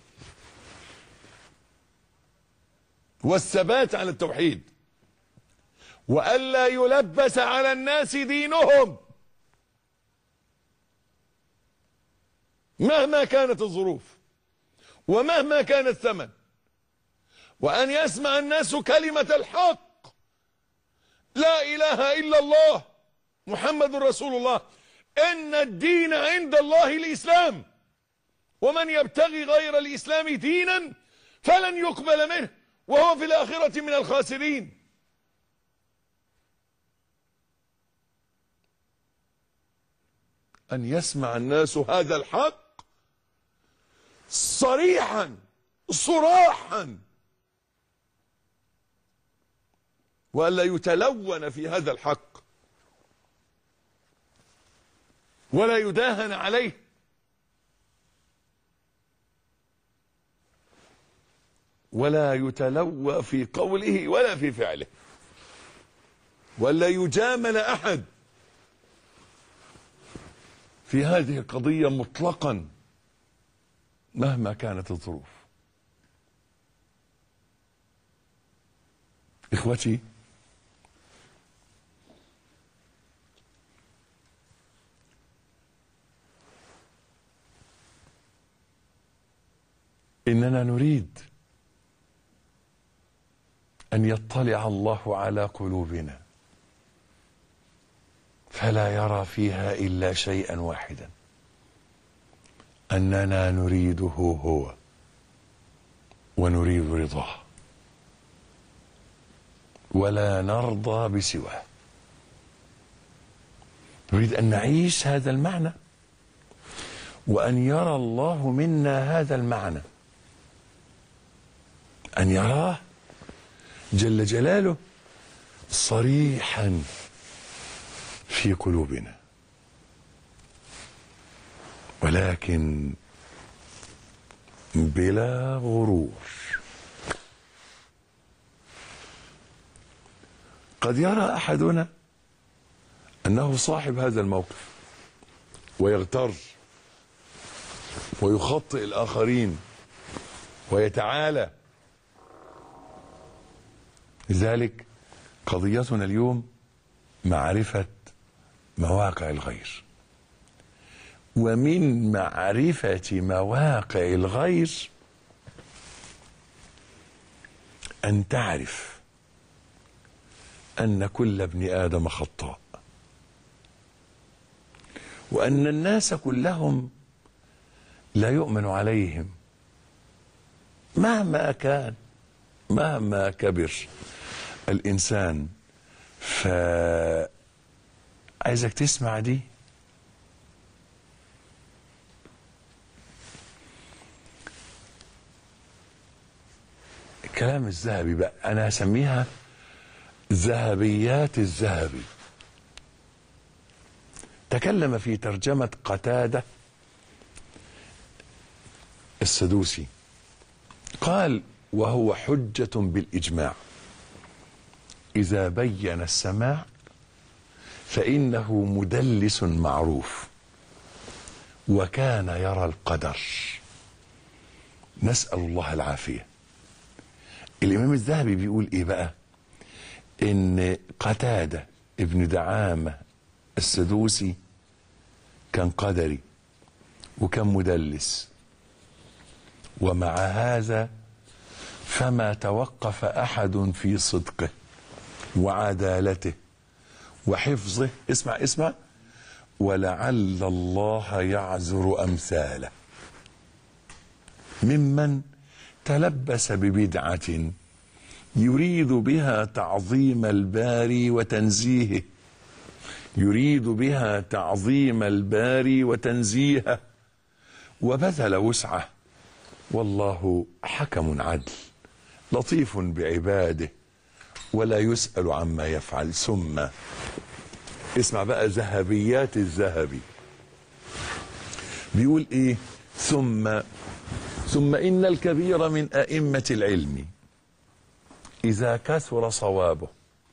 والثبات على التوحيد، وألا يلبس على الناس دينهم مهما كانت الظروف ومهما كان الثمن، وأن يسمع الناس كلمة الحق لا إله إلا الله محمد رسول الله، إن الدين عند الله الإسلام، ومن يبتغي غير الإسلام دينا فلن يقبل منه وهو في الآخرة من الخاسرين. أن يسمع الناس هذا الحق صريحا صراحا، وألا يتلون في هذا الحق ولا يداهن عليه، ولا يتلوى في قوله ولا في فعله، ولا يجامل أحد في هذه القضية مطلقا مهما كانت الظروف. إخوتي، إننا نريد أن يطلع الله على قلوبنا فلا يرى فيها إلا شيئا واحدا، أننا نريده هو ونريد رضاه ولا نرضى بسواه. نريد أن نعيش هذا المعنى وأن يرى الله منا هذا المعنى، أن يراه جل جلاله صريحا في قلوبنا، ولكن بلا غرور. قد يرى أحدنا أنه صاحب هذا الموقف ويغتر ويخطئ الآخرين ويتعالى. لذلك قضيتنا اليوم معرفة مواقع الغير، ومن معرفة مواقع الغير أن تعرف أن كل ابن آدم خطاء، وأن الناس كلهم لا يؤمن عليهم مهما كان مهما كبر الإنسان. فعايزك تسمع دي كلام الذهبي بقى انا هسميها ذهبيات الذهبي. تكلم في ترجمة قتادة السدوسي، قال: وهو حجة بالإجماع إذا بين السماع فإنه مدلس معروف، وكان يرى القدر. نسأل الله العافية. الإمام الذهبي بيقول إيه بقى؟ إن قتادة ابن دعامة السدوسي كان قدري وكان مدلس، ومع هذا فما توقف أحد في صدقه وعدالته وحفظه، اسمع اسمع، ولعل الله يعذر أمثاله ممن تلبس ببدعة يريد بها تعظيم الباري وتنزيهه يريد بها تعظيم الباري وتنزيهه وبذل وسعه، والله حكم عدل لطيف بعباده ولا يسأل عما يفعل. ثم اسمع بقى ذهبيات الذهبي، بيقول ايه؟ ثم ثم إن الكبير من أئمة العلم إذا كثر صوابه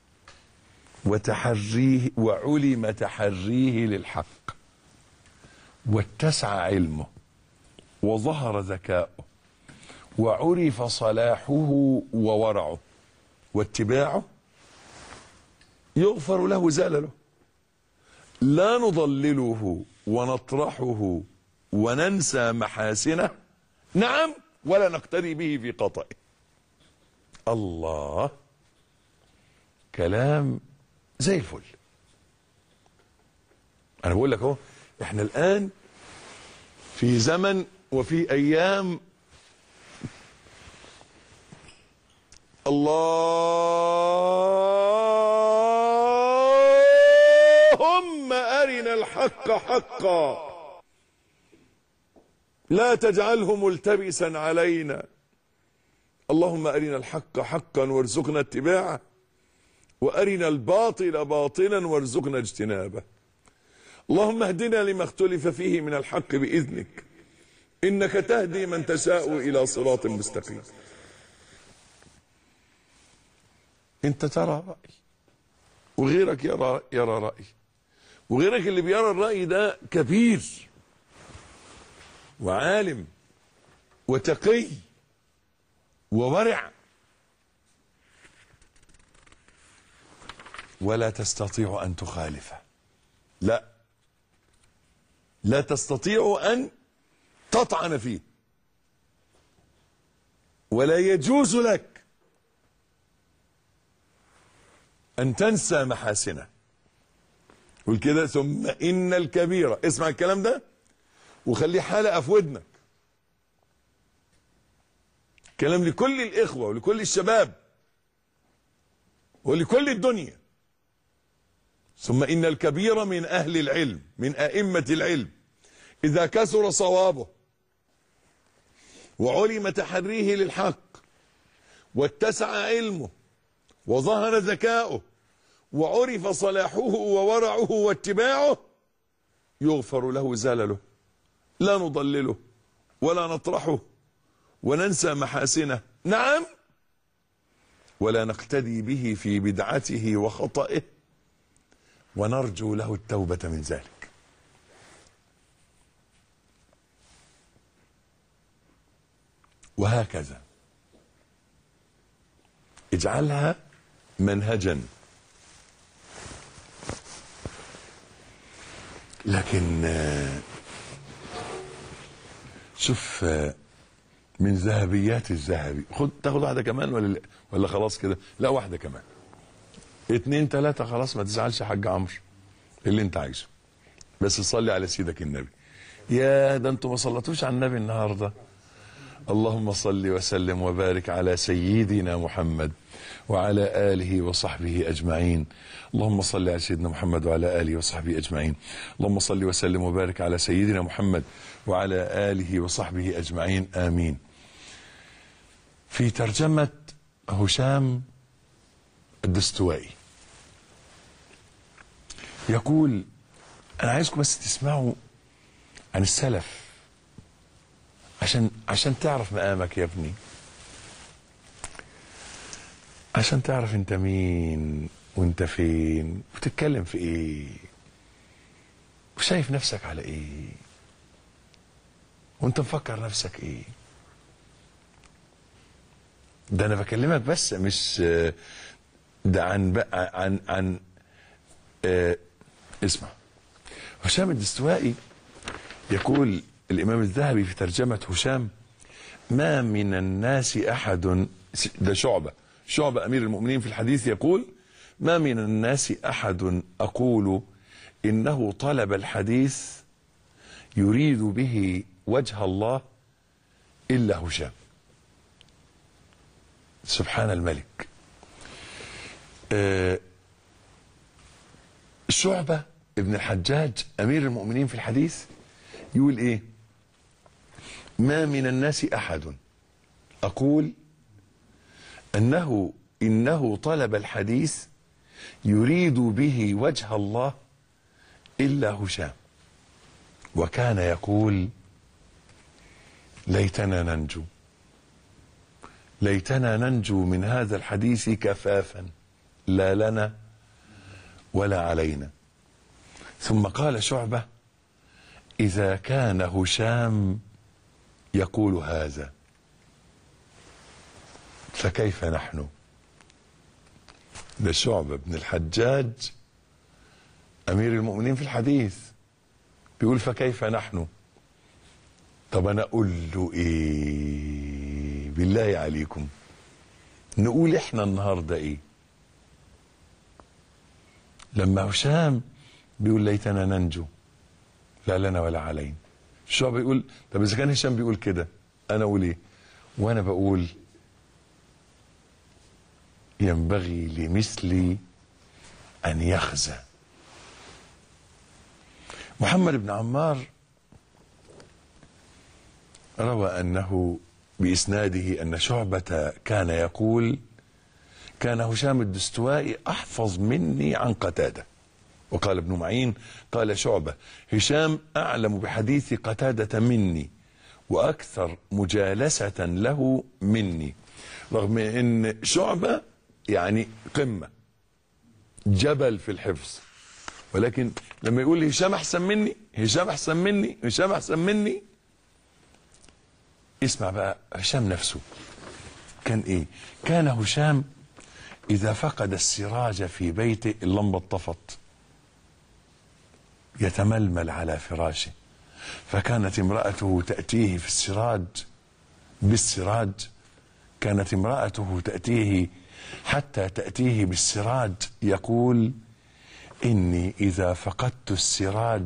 وتحريه وعلم تحريه للحق واتسع علمه وظهر ذكاؤه وعرف صلاحه وورعه واتباعه، يغفر له زلله، لا نضلله ونطرحه وننسى محاسنه، نعم، ولا نقتدي به في خطئه. الله، كلام زي الفل. انا بقول لك اهو، احنا الان في زمن وفي ايام اللهم أرنا الحق حقا لا تجعله ملتبسا علينا، اللهم أرنا الحق حقا وارزقنا اتباعه، وأرنا الباطل باطلا وارزقنا اجتنابه. اللهم اهدنا لما اختلف فيه من الحق بإذنك، إنك تهدي من تشاء إلى صراط مستقيم. انت ترى رأي وغيرك يرى يرى رأي، وغيرك اللي بيرى الرأي ده كبير وعالم وتقي وورع، ولا تستطيع أن تخالفه. لا لا تستطيع أن تطعن فيه، ولا يجوز لك أن تنسى محاسنه. قول كده: ثم إن الكبيرة، اسمع الكلام ده وخليه حلقة في ودنك، كلام لكل الإخوة ولكل الشباب ولكل الدنيا. ثم إن الكبير من أهل العلم، من أئمة العلم، إذا كثر صوابه وعلم تحريه للحق واتسع علمه وظهر ذكاؤه وعرف صلاحه وورعه واتباعه، يغفر له زلله، لا نضلله ولا نطرحه وننسى محاسنه، نعم، ولا نقتدي به في بدعته وخطئه، ونرجو له التوبة من ذلك. وهكذا اجعلها منهجا. لكن شوف من ذهبيات الذهبي، خد تاخد واحدة كمان ولا ولا خلاص كده؟ لا، واحدة كمان، اتنين تلاتة، خلاص ما تزعلش يا حاج عمرو، اللي انت عايزه، بس صلي على سيدك النبي. يا ده انتوا ما صلتوش على النبي النهارده. اللهم صل وسلم وبارك على سيدنا محمد وعلى آله وصحبه أجمعين. اللهم صل على سيدنا محمد وعلى آله وصحبه أجمعين. اللهم صل وسلم وبارك على سيدنا محمد وعلى آله وصحبه أجمعين، آمين. في ترجمة هشام الدستوائي يقول، انا عايزكم بس تسمعوا عن السلف عشان عشان تعرف مقامك يا ابني، عشان تعرف انت مين وانت فين وتتكلم في ايه وشايف نفسك على ايه وانت مفكر نفسك ايه. ده انا بكلمك بس مش ده عن بقى عن عن اه اسمع. هشام الدستوائي يقول الامام الذهبي في ترجمة هشام: ما من الناس احد، ده شعبة شعبة امير المؤمنين في الحديث يقول: ما من الناس احد اقول انه طلب الحديث يريد به وجه الله الا هشام. سبحان الملك. آه شعبة ابن الحجاج امير المؤمنين في الحديث يقول ايه؟ ما من الناس احد اقول انه انه طلب الحديث يريد به وجه الله الا هشام، وكان يقول: ليتنا ننجو ليتنا ننجو من هذا الحديث كفافا، لا لنا ولا علينا. ثم قال شعبة: إذا كان هشام يقول هذا فكيف نحن؟ ده شعبة بن الحجاج أمير المؤمنين في الحديث بيقول فكيف نحن. طب أنا أقول له إيه بالله عليكم؟ نقول إحنا النهاردة إيه لما هشام بيقول ليتنا ننجو لا لنا ولا علينا؟ الشعب بيقول طب إذا كان هشام بيقول كده أنا أقول إيه؟ وأنا بقول ينبغي لمثلي أن يخزى. محمد بن عمار روى أنه بإسناده أن شعبة كان يقول: كان هشام الدستوائي أحفظ مني عن قتادة. وقال ابن معين قال شعبة: هشام أعلم بحديث قتادة مني وأكثر مجالسة له مني. رغم أن شعبة يعني قمة جبل في الحفظ، ولكن لما يقول هشام أحسن مني هشام أحسن مني هشام أحسن مني اسمع بقى هشام نفسه كان ايه. كان هشام اذا فقد السراج في بيته، اللمبه طفت، يتململ على فراشه، فكانت امرأته تأتيه في السراج بالسراج كانت امرأته تأتيه حتى تأتيه بالسراج يقول: إني إذا فقدت السراج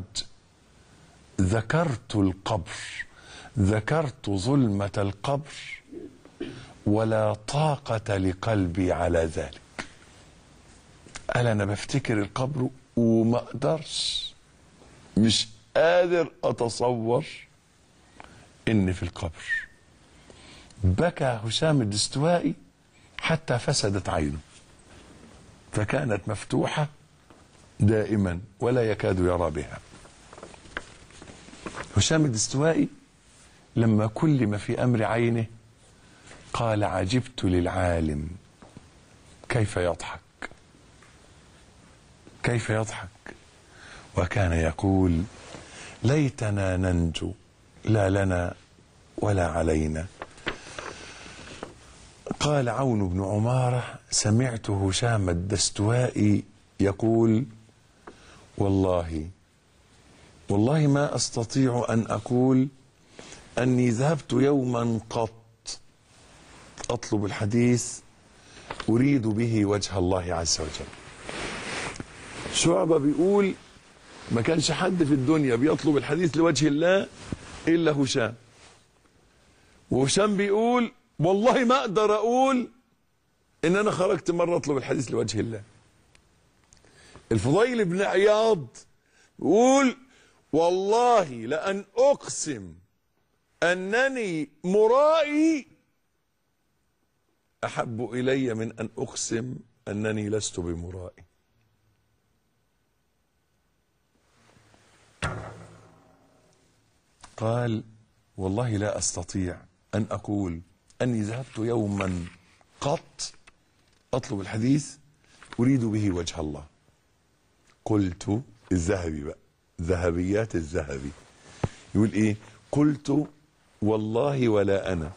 ذكرت القبر ذكرت ظلمة القبر ولا طاقة لقلبي على ذلك. قال أنا بفتكر القبر وما أقدرش، مش قادر أتصور إن في القبر. بكى هشام الدستوائي حتى فسدت عينه، فكانت مفتوحة دائما ولا يكاد يرى بها. هشام الدستوائي لما كلم في أمر عينه قال: عجبت للعالم كيف يضحك كيف يضحك وكان يقول: ليتنا ننجو لا لنا ولا علينا. قال عون بن عمارة: سمعت هشام الدستوائي يقول: والله والله ما أستطيع أن أقول أني ذهبت يوما قط أطلب الحديث أريد به وجه الله عز وجل. شعبة بيقول ما كانش حد في الدنيا بيطلب الحديث لوجه الله إلا هشام، وهشام بيقول والله ما أقدر أقول إن أنا خرجت مرة أطلب الحديث لوجه الله. الفضيل بن عياض بيقول والله لأن أقسم أنني مرائي أحب إلي من أن أقسم أنني لست بمرائي. قال والله لا أستطيع أن أقول أني ذهبت يوما قط أطلب الحديث أريد به وجه الله. قلت الذهبي بقى، ذهبيات الذهبي يقول إيه؟ قلت والله ولا أنا.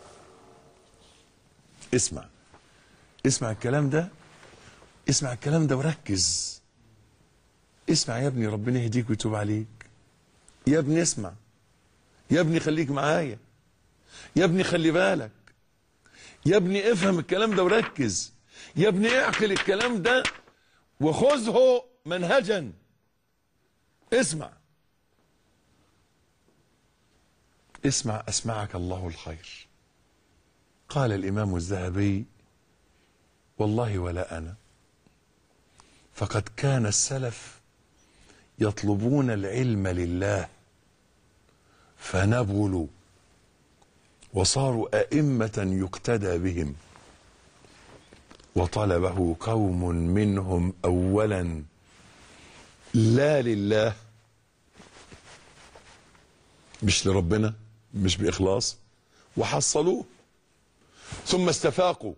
اسمع اسمع الكلام ده، اسمع الكلام ده وركز. اسمع يا ابني، ربنا يهديك ويتوب عليك. يا ابني اسمع، يا ابني خليك معايا، يا ابني خلي بالك، يا ابني افهم الكلام ده وركز، يا ابني اعقل الكلام ده وخذه منهجا. اسمع اسمع اسمعك الله الخير. قال الإمام الذهبي والله ولا أنا، فقد كان السلف يطلبون العلم لله فنبلوا وصاروا أئمة يقتدى بهم، وطلبه قوم منهم أولا لا لله، مش لربنا، مش بإخلاص، وحصلوه ثم استفاقوا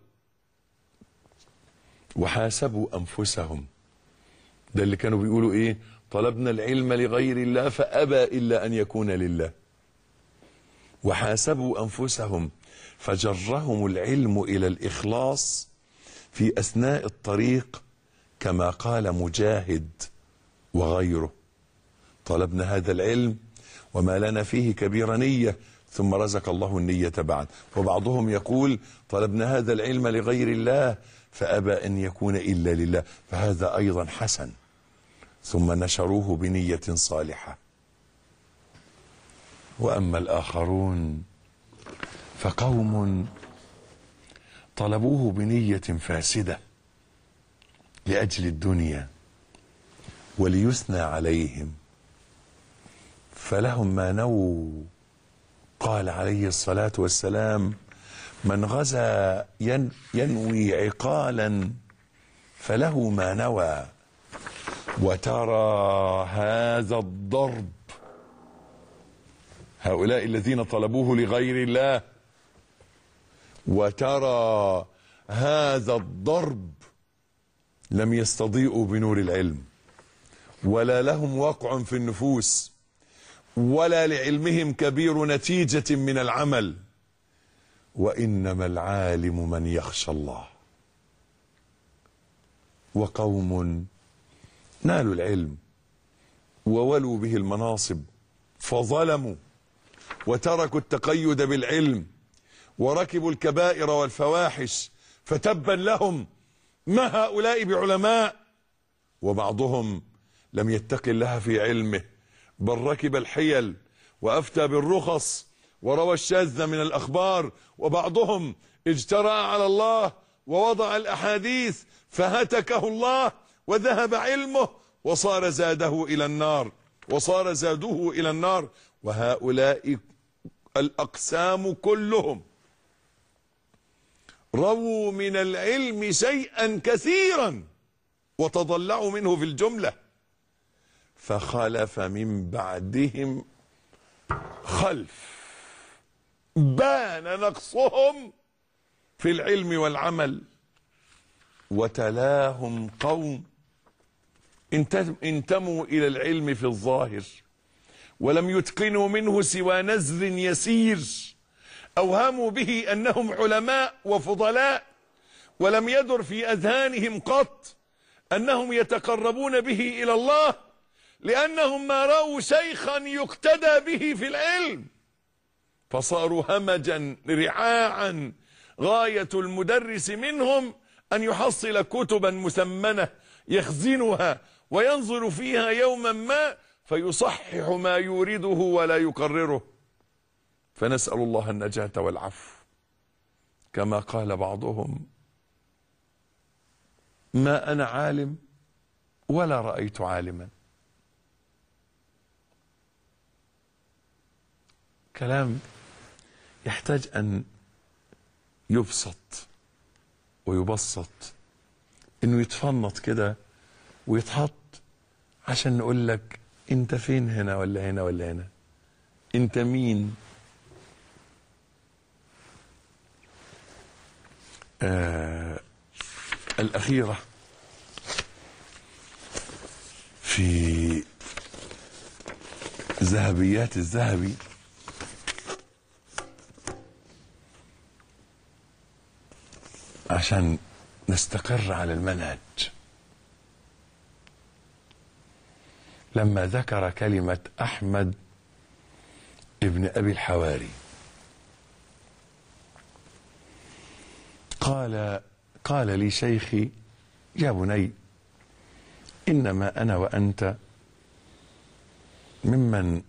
وحاسبوا أنفسهم. ده اللي كانوا بيقولوا إيه؟ طلبنا العلم لغير الله فأبى إلا أن يكون لله. وحاسبوا أنفسهم فجرهم العلم إلى الإخلاص في أثناء الطريق، كما قال مجاهد وغيره: طلبنا هذا العلم وما لنا فيه كبير نية، ثم رزق الله النية بعد. وبعضهم يقول: طلبنا هذا العلم لغير الله فأبى أن يكون إلا لله، فهذا أيضا حسن، ثم نشروه بنية صالحة. وأما الآخرون فقوم طلبوه بنية فاسدة لأجل الدنيا وليثنى عليهم، فلهم ما نووا. قال عليه الصلاة والسلام: من غزا ينوي عقالا فله ما نوى. وترى هذا الضرب، هؤلاء الذين طلبوه لغير الله، وترى هذا الضرب لم يستضيئوا بنور العلم، ولا لهم وقع في النفوس، ولا لعلمهم كبير نتيجة من العمل، وإنما العالم من يخشى الله. وقوم نالوا العلم وولوا به المناصب فظلموا وتركوا التقيد بالعلم وركبوا الكبائر والفواحش، فتبا لهم، ما هؤلاء بعلماء. وبعضهم لم يتق الله في علمه، بل ركب الحيل وأفتى بالرخص وروى الشاذ من الأخبار. وبعضهم اجترأ على الله ووضع الأحاديث فهتكه الله وذهب علمه وصار زاده إلى النار وصار زادوه إلى النار. وهؤلاء الأقسام كلهم رووا من العلم شيئا كثيرا وتضلعوا منه في الجملة، فخلف من بعدهم خلف بان نقصهم في العلم والعمل، وتلاهم قوم انتموا إلى العلم في الظاهر ولم يتقنوا منه سوى نزر يسير، أوهموا به أنهم علماء وفضلاء، ولم يدر في أذهانهم قط أنهم يتقربون به إلى الله، لأنهم ما رأوا شيخا يقتدى به في العلم، فصاروا همجا رعاعا. غاية المدرس منهم أن يحصل كتبا مثمنة يخزنها وينظر فيها يوما ما فيصحح ما يورده ولا يكرره. فنسأل الله النجاة والعفو. كما قال بعضهم: ما أنا عالم ولا رأيت عالما. كلام يحتاج أن يبسط ويبسط، انه يتفنط كده ويتحط عشان نقول لك انت فين، هنا ولا هنا ولا هنا؟ انت مين؟ آه الأخيرة في ذهبيات الذهبي عشان نستقر على المنهج، لما ذكر كلمة أحمد ابن أبي الحواري قال قال لي شيخي: يا بني، إنما أنا وأنت ممن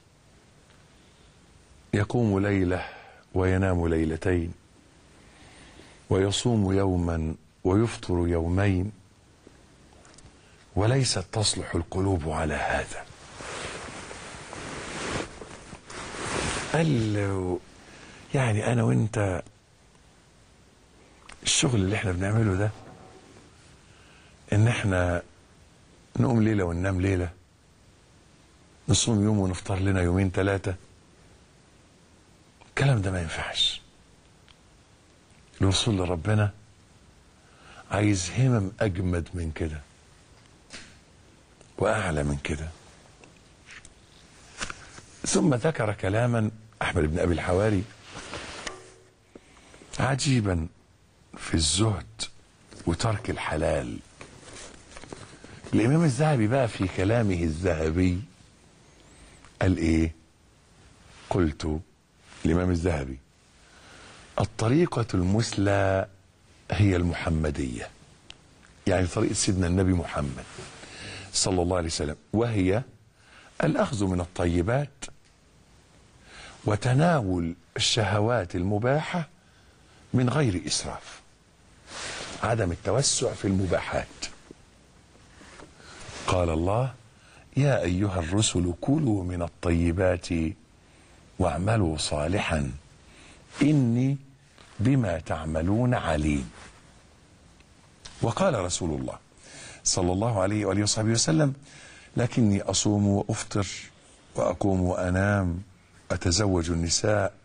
يقوم ليلة وينام ليلتين ويصوم يوما ويفطر يومين، وليست تصلح القلوب على هذا. قال له يعني أنا وأنت الشغل اللي احنا بنعمله ده، ان احنا نقوم ليلة وننام ليلة، نصوم يوم ونفطر لنا يومين ثلاثة، الكلام ده ما ينفعش. الوصول لربنا عايز همم أجمد من كده وأعلى من كده. ثم ذكر كلاما أحمد بن أبي الحواري عجيبا في الزهد وترك الحلال. الإمام الذهبي بقى في كلامه الذهبي قال إيه؟ قلت الإمام الذهبي: الطريقة المثلى هي المحمدية، يعني طريقة سيدنا النبي محمد صلى الله عليه وسلم، وهي الأخذ من الطيبات وتناول الشهوات المباحة من غير إسراف، عدم التوسع في المباحات. قال الله: يا أيها الرسل كلوا من الطيبات واعملوا صالحا إني بما تعملون عليم. وقال رسول الله صلى الله عليه وآله وصحبه وسلم: لكني أصوم وأفطر وأقوم وأنام، أتزوج النساء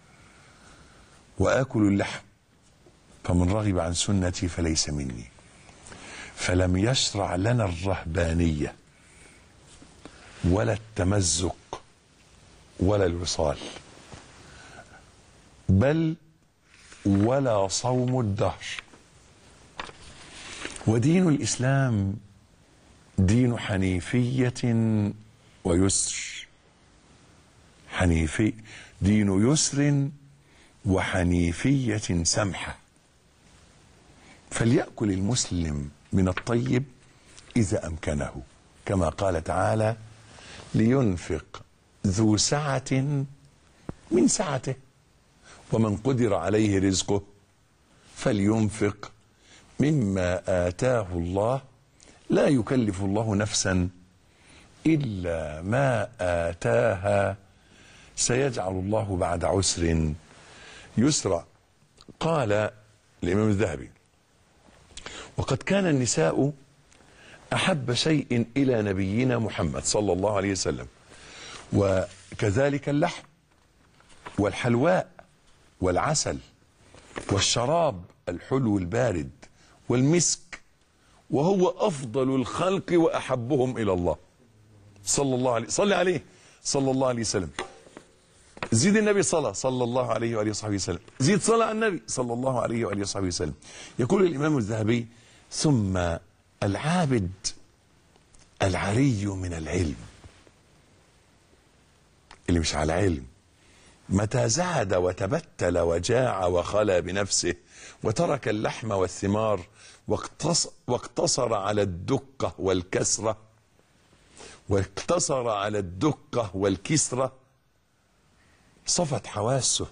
وآكل اللحم، فمن رغب عن سنتي فليس مني. فلم يشرع لنا الرهبانية ولا التمزق ولا الوصال، بل ولا صوم الدهر. ودين الإسلام دين حنيفية ويسر، حنيفي دين يسر وحنيفية سمحة. فليأكل المسلم من الطيب إذا أمكنه، كما قال تعالى: لينفق ذو سعة من سعته ومن قدر عليه رزقه فلينفق مما آتاه الله لا يكلف الله نفسا إلا ما آتاها سيجعل الله بعد عسر يسرا. قال الإمام الذهبي: وقد كان النساء أحب شيء إلى نبينا محمد صلى الله عليه وسلم، وكذلك اللحم والحلواء والعسل والشراب الحلو البارد والمسك، وهو أفضل الخلق وأحبهم إلى الله صلى الله عليه صلى عليه صلى الله عليه وسلم. زيد النبي صلى صلى الله عليه وآله وصحبه وسلم، زيد صلى على النبي صلى الله عليه وآله وصحبه وسلم. يقول الإمام الذهبي: ثم العابد العري من العلم، اللي مش على علم، متى زاد وتبتل وجاع وخلا بنفسه وترك اللحم والثمار واقتصر على الدقة والكسرة واقتصر على الدقة والكسرة، صفت حواسه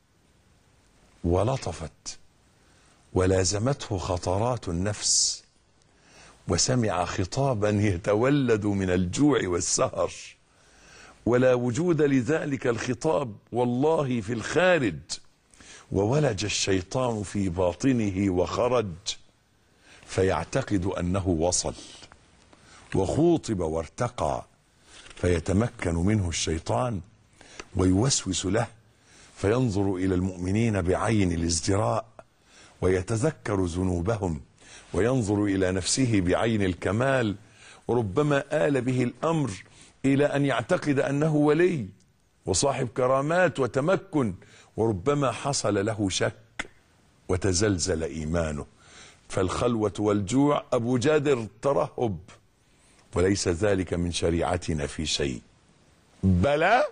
ولطفت ولازمته خطرات النفس، وسمع خطابا يتولد من الجوع والسهر، ولا وجود لذلك الخطاب والله في الخارج، وولج الشيطان في باطنه وخرج فيعتقد أنه وصل، وخوطب وارتقى فيتمكن منه الشيطان ويوسوس له، فينظر إلى المؤمنين بعين الازدراء ويتذكر ذنوبهم، وينظر إلى نفسه بعين الكمال، وربما آل به الأمر إلى أن يعتقد أنه ولي وصاحب كرامات وتمكن، وربما حصل له شك وتزلزل إيمانه. فالخلوة والجوع أبو جادر الترهب، وليس ذلك من شريعتنا في شيء، بلى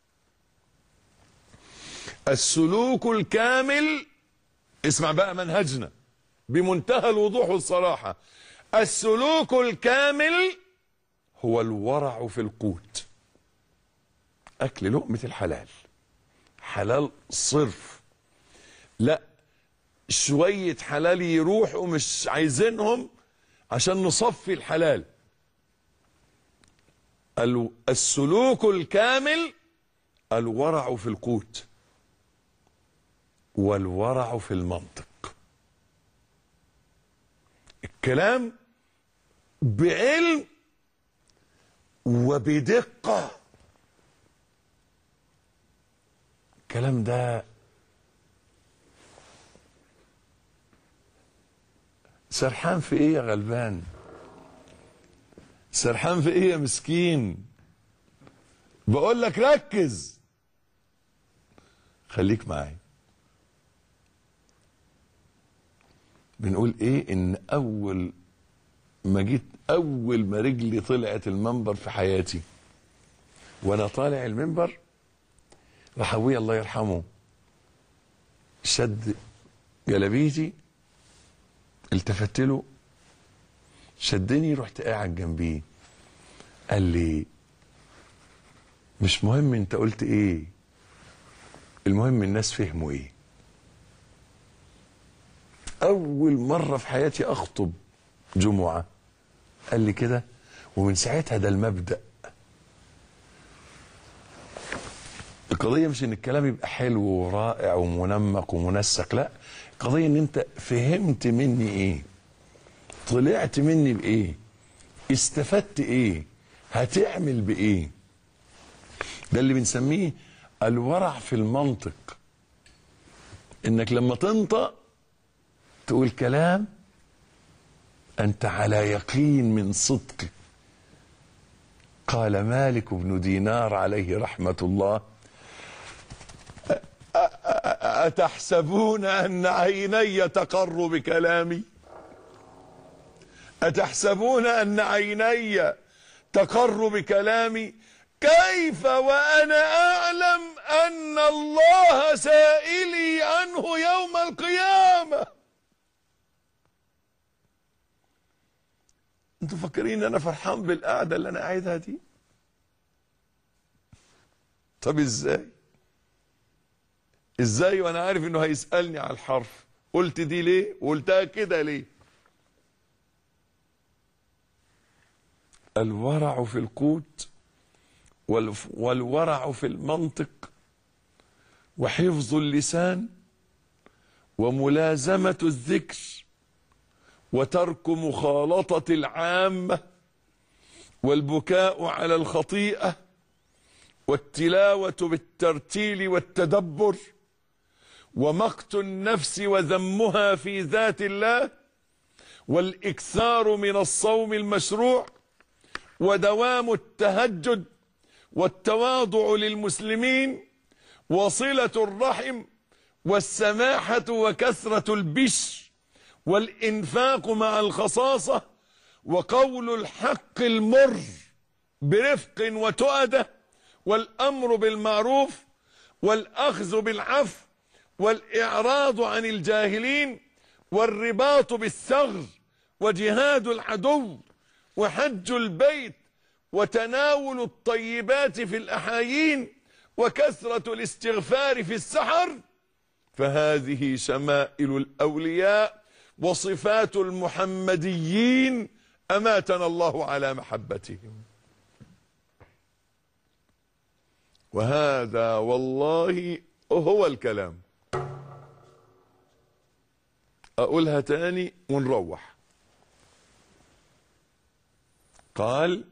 السلوك الكامل. اسمع بقى منهجنا بمنتهى الوضوح والصراحة. السلوك الكامل هو الورع في القوت، أكل لقمة الحلال، حلال صرف، لا شوية حلال يروحوا مش عايزينهم عشان نصفي الحلال. السلوك الكامل الورع في القوت والورع في المنطق، الكلام بعلم وبدقة. الكلام ده سرحان في ايه يا غلبان؟ سرحان في ايه يا مسكين؟ بقول لك ركز، خليك معايا. بنقول ايه؟ ان اول ما جيت، اول ما رجلي طلعت المنبر في حياتي وانا طالع المنبر، راح ابويا الله يرحمه شد جلابيتي، التفت له شدني، رحت قاعد جنبيه، قال لي مش مهم انت قلت ايه، المهم الناس فهموا ايه. اول مرة في حياتي اخطب جمعة قال لي كده، ومن ساعتها ده المبدأ. القضية مش ان الكلام يبقى حلو ورائع ومنمق ومنسق، لا، القضية ان انت فهمت مني ايه، طلعت مني بايه، استفدت ايه، هتعمل بايه. ده اللي بنسميه الورع في المنطق، انك لما تنطق تقول كلام انت على يقين من صدقه. قال مالك بن دينار عليه رحمة الله: أتحسبون أن عيني تقر بكلامي؟ أتحسبون أن عيني تقر بكلامي؟ كيف وأنا أعلم أن الله سائلي عنه يوم القيامة؟ انتوا فاكرين انا فرحان بالقعده اللي انا قاعدها دي؟ طب ازاي؟ ازاي وانا عارف انه هيسالني على الحرف، قلت دي ليه وقلتها كده ليه؟ الورع في القوت والورع في المنطق وحفظ اللسان وملازمة الذكر وترك مخالطة العامة والبكاء على الخطيئة والتلاوة بالترتيل والتدبر ومقت النفس وذمها في ذات الله والإكثار من الصوم المشروع ودوام التهجد والتواضع للمسلمين وصلة الرحم والسماحة وكثرة البشر والإنفاق مع الخصاصة وقول الحق المر برفق وتؤدة والأمر بالمعروف والأخذ بالعفو والإعراض عن الجاهلين والرباط بالثغر وجهاد العدو وحج البيت وتناول الطيبات في الأحايين وكثرة الاستغفار في السحر. فهذه شمائل الأولياء وصفات المحمديين أماتنا الله على محبتهم. وهذا والله هو الكلام. أقولها تاني ونروح. قال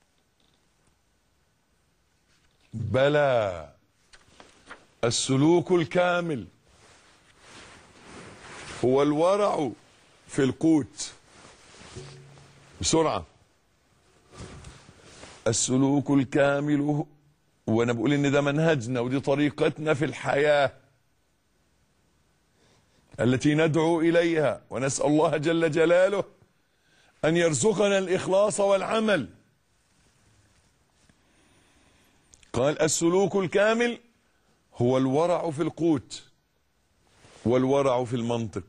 بلى السلوك الكامل هو الورع في القوت. بسرعة. السلوك الكامل، وانا بقول ان ده منهجنا ودي طريقتنا في الحياة التي ندعو اليها، ونسأل الله جل جلاله ان يرزقنا الاخلاص والعمل. قال السلوك الكامل هو الورع في القوت، والورع في المنطق،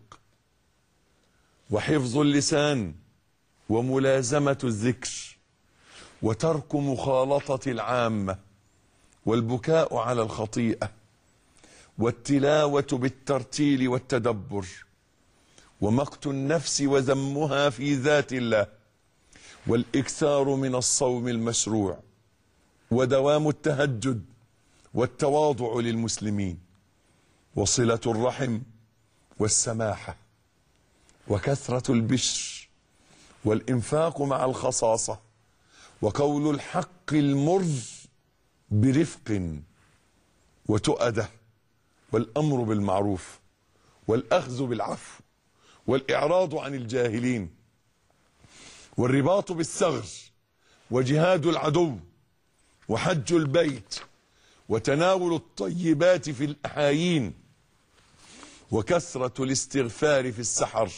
وحفظ اللسان، وملازمة الذكر، وترك مخالطة العامة، والبكاء على الخطيئة، والتلاوة بالترتيل والتدبر، ومقت النفس وذمها في ذات الله، والإكثار من الصوم المشروع، ودوام التهجد، والتواضع للمسلمين، وصلة الرحم، والسماحة، وكثرة البشر، والإنفاق مع الخصاصة، وقول الحق المر برفق وتؤدة، والأمر بالمعروف، والأخذ بالعفو، والإعراض عن الجاهلين، والرباط بالثغر، وجهاد العدو، وحج البيت، وتناول الطيبات في الأحايين، وكثرة الاستغفار في السحر.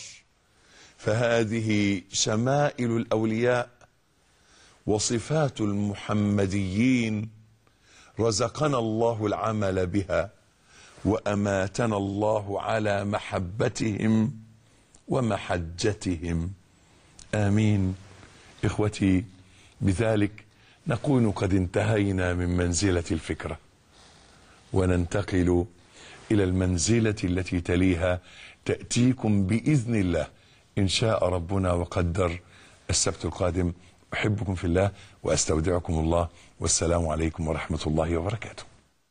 فهذه شمائل الأولياء وصفات المحمديين، رزقنا الله العمل بها، وأماتنا الله على محبتهم ومحجتهم. آمين. إخوتي، بذلك نكون قد انتهينا من منزلة الفكرة، وننتقل إلى المنزلة التي تليها، تأتيكم بإذن الله إن شاء ربنا وقدر السبت القادم. أحبكم في الله وأستودعكم الله، والسلام عليكم ورحمة الله وبركاته.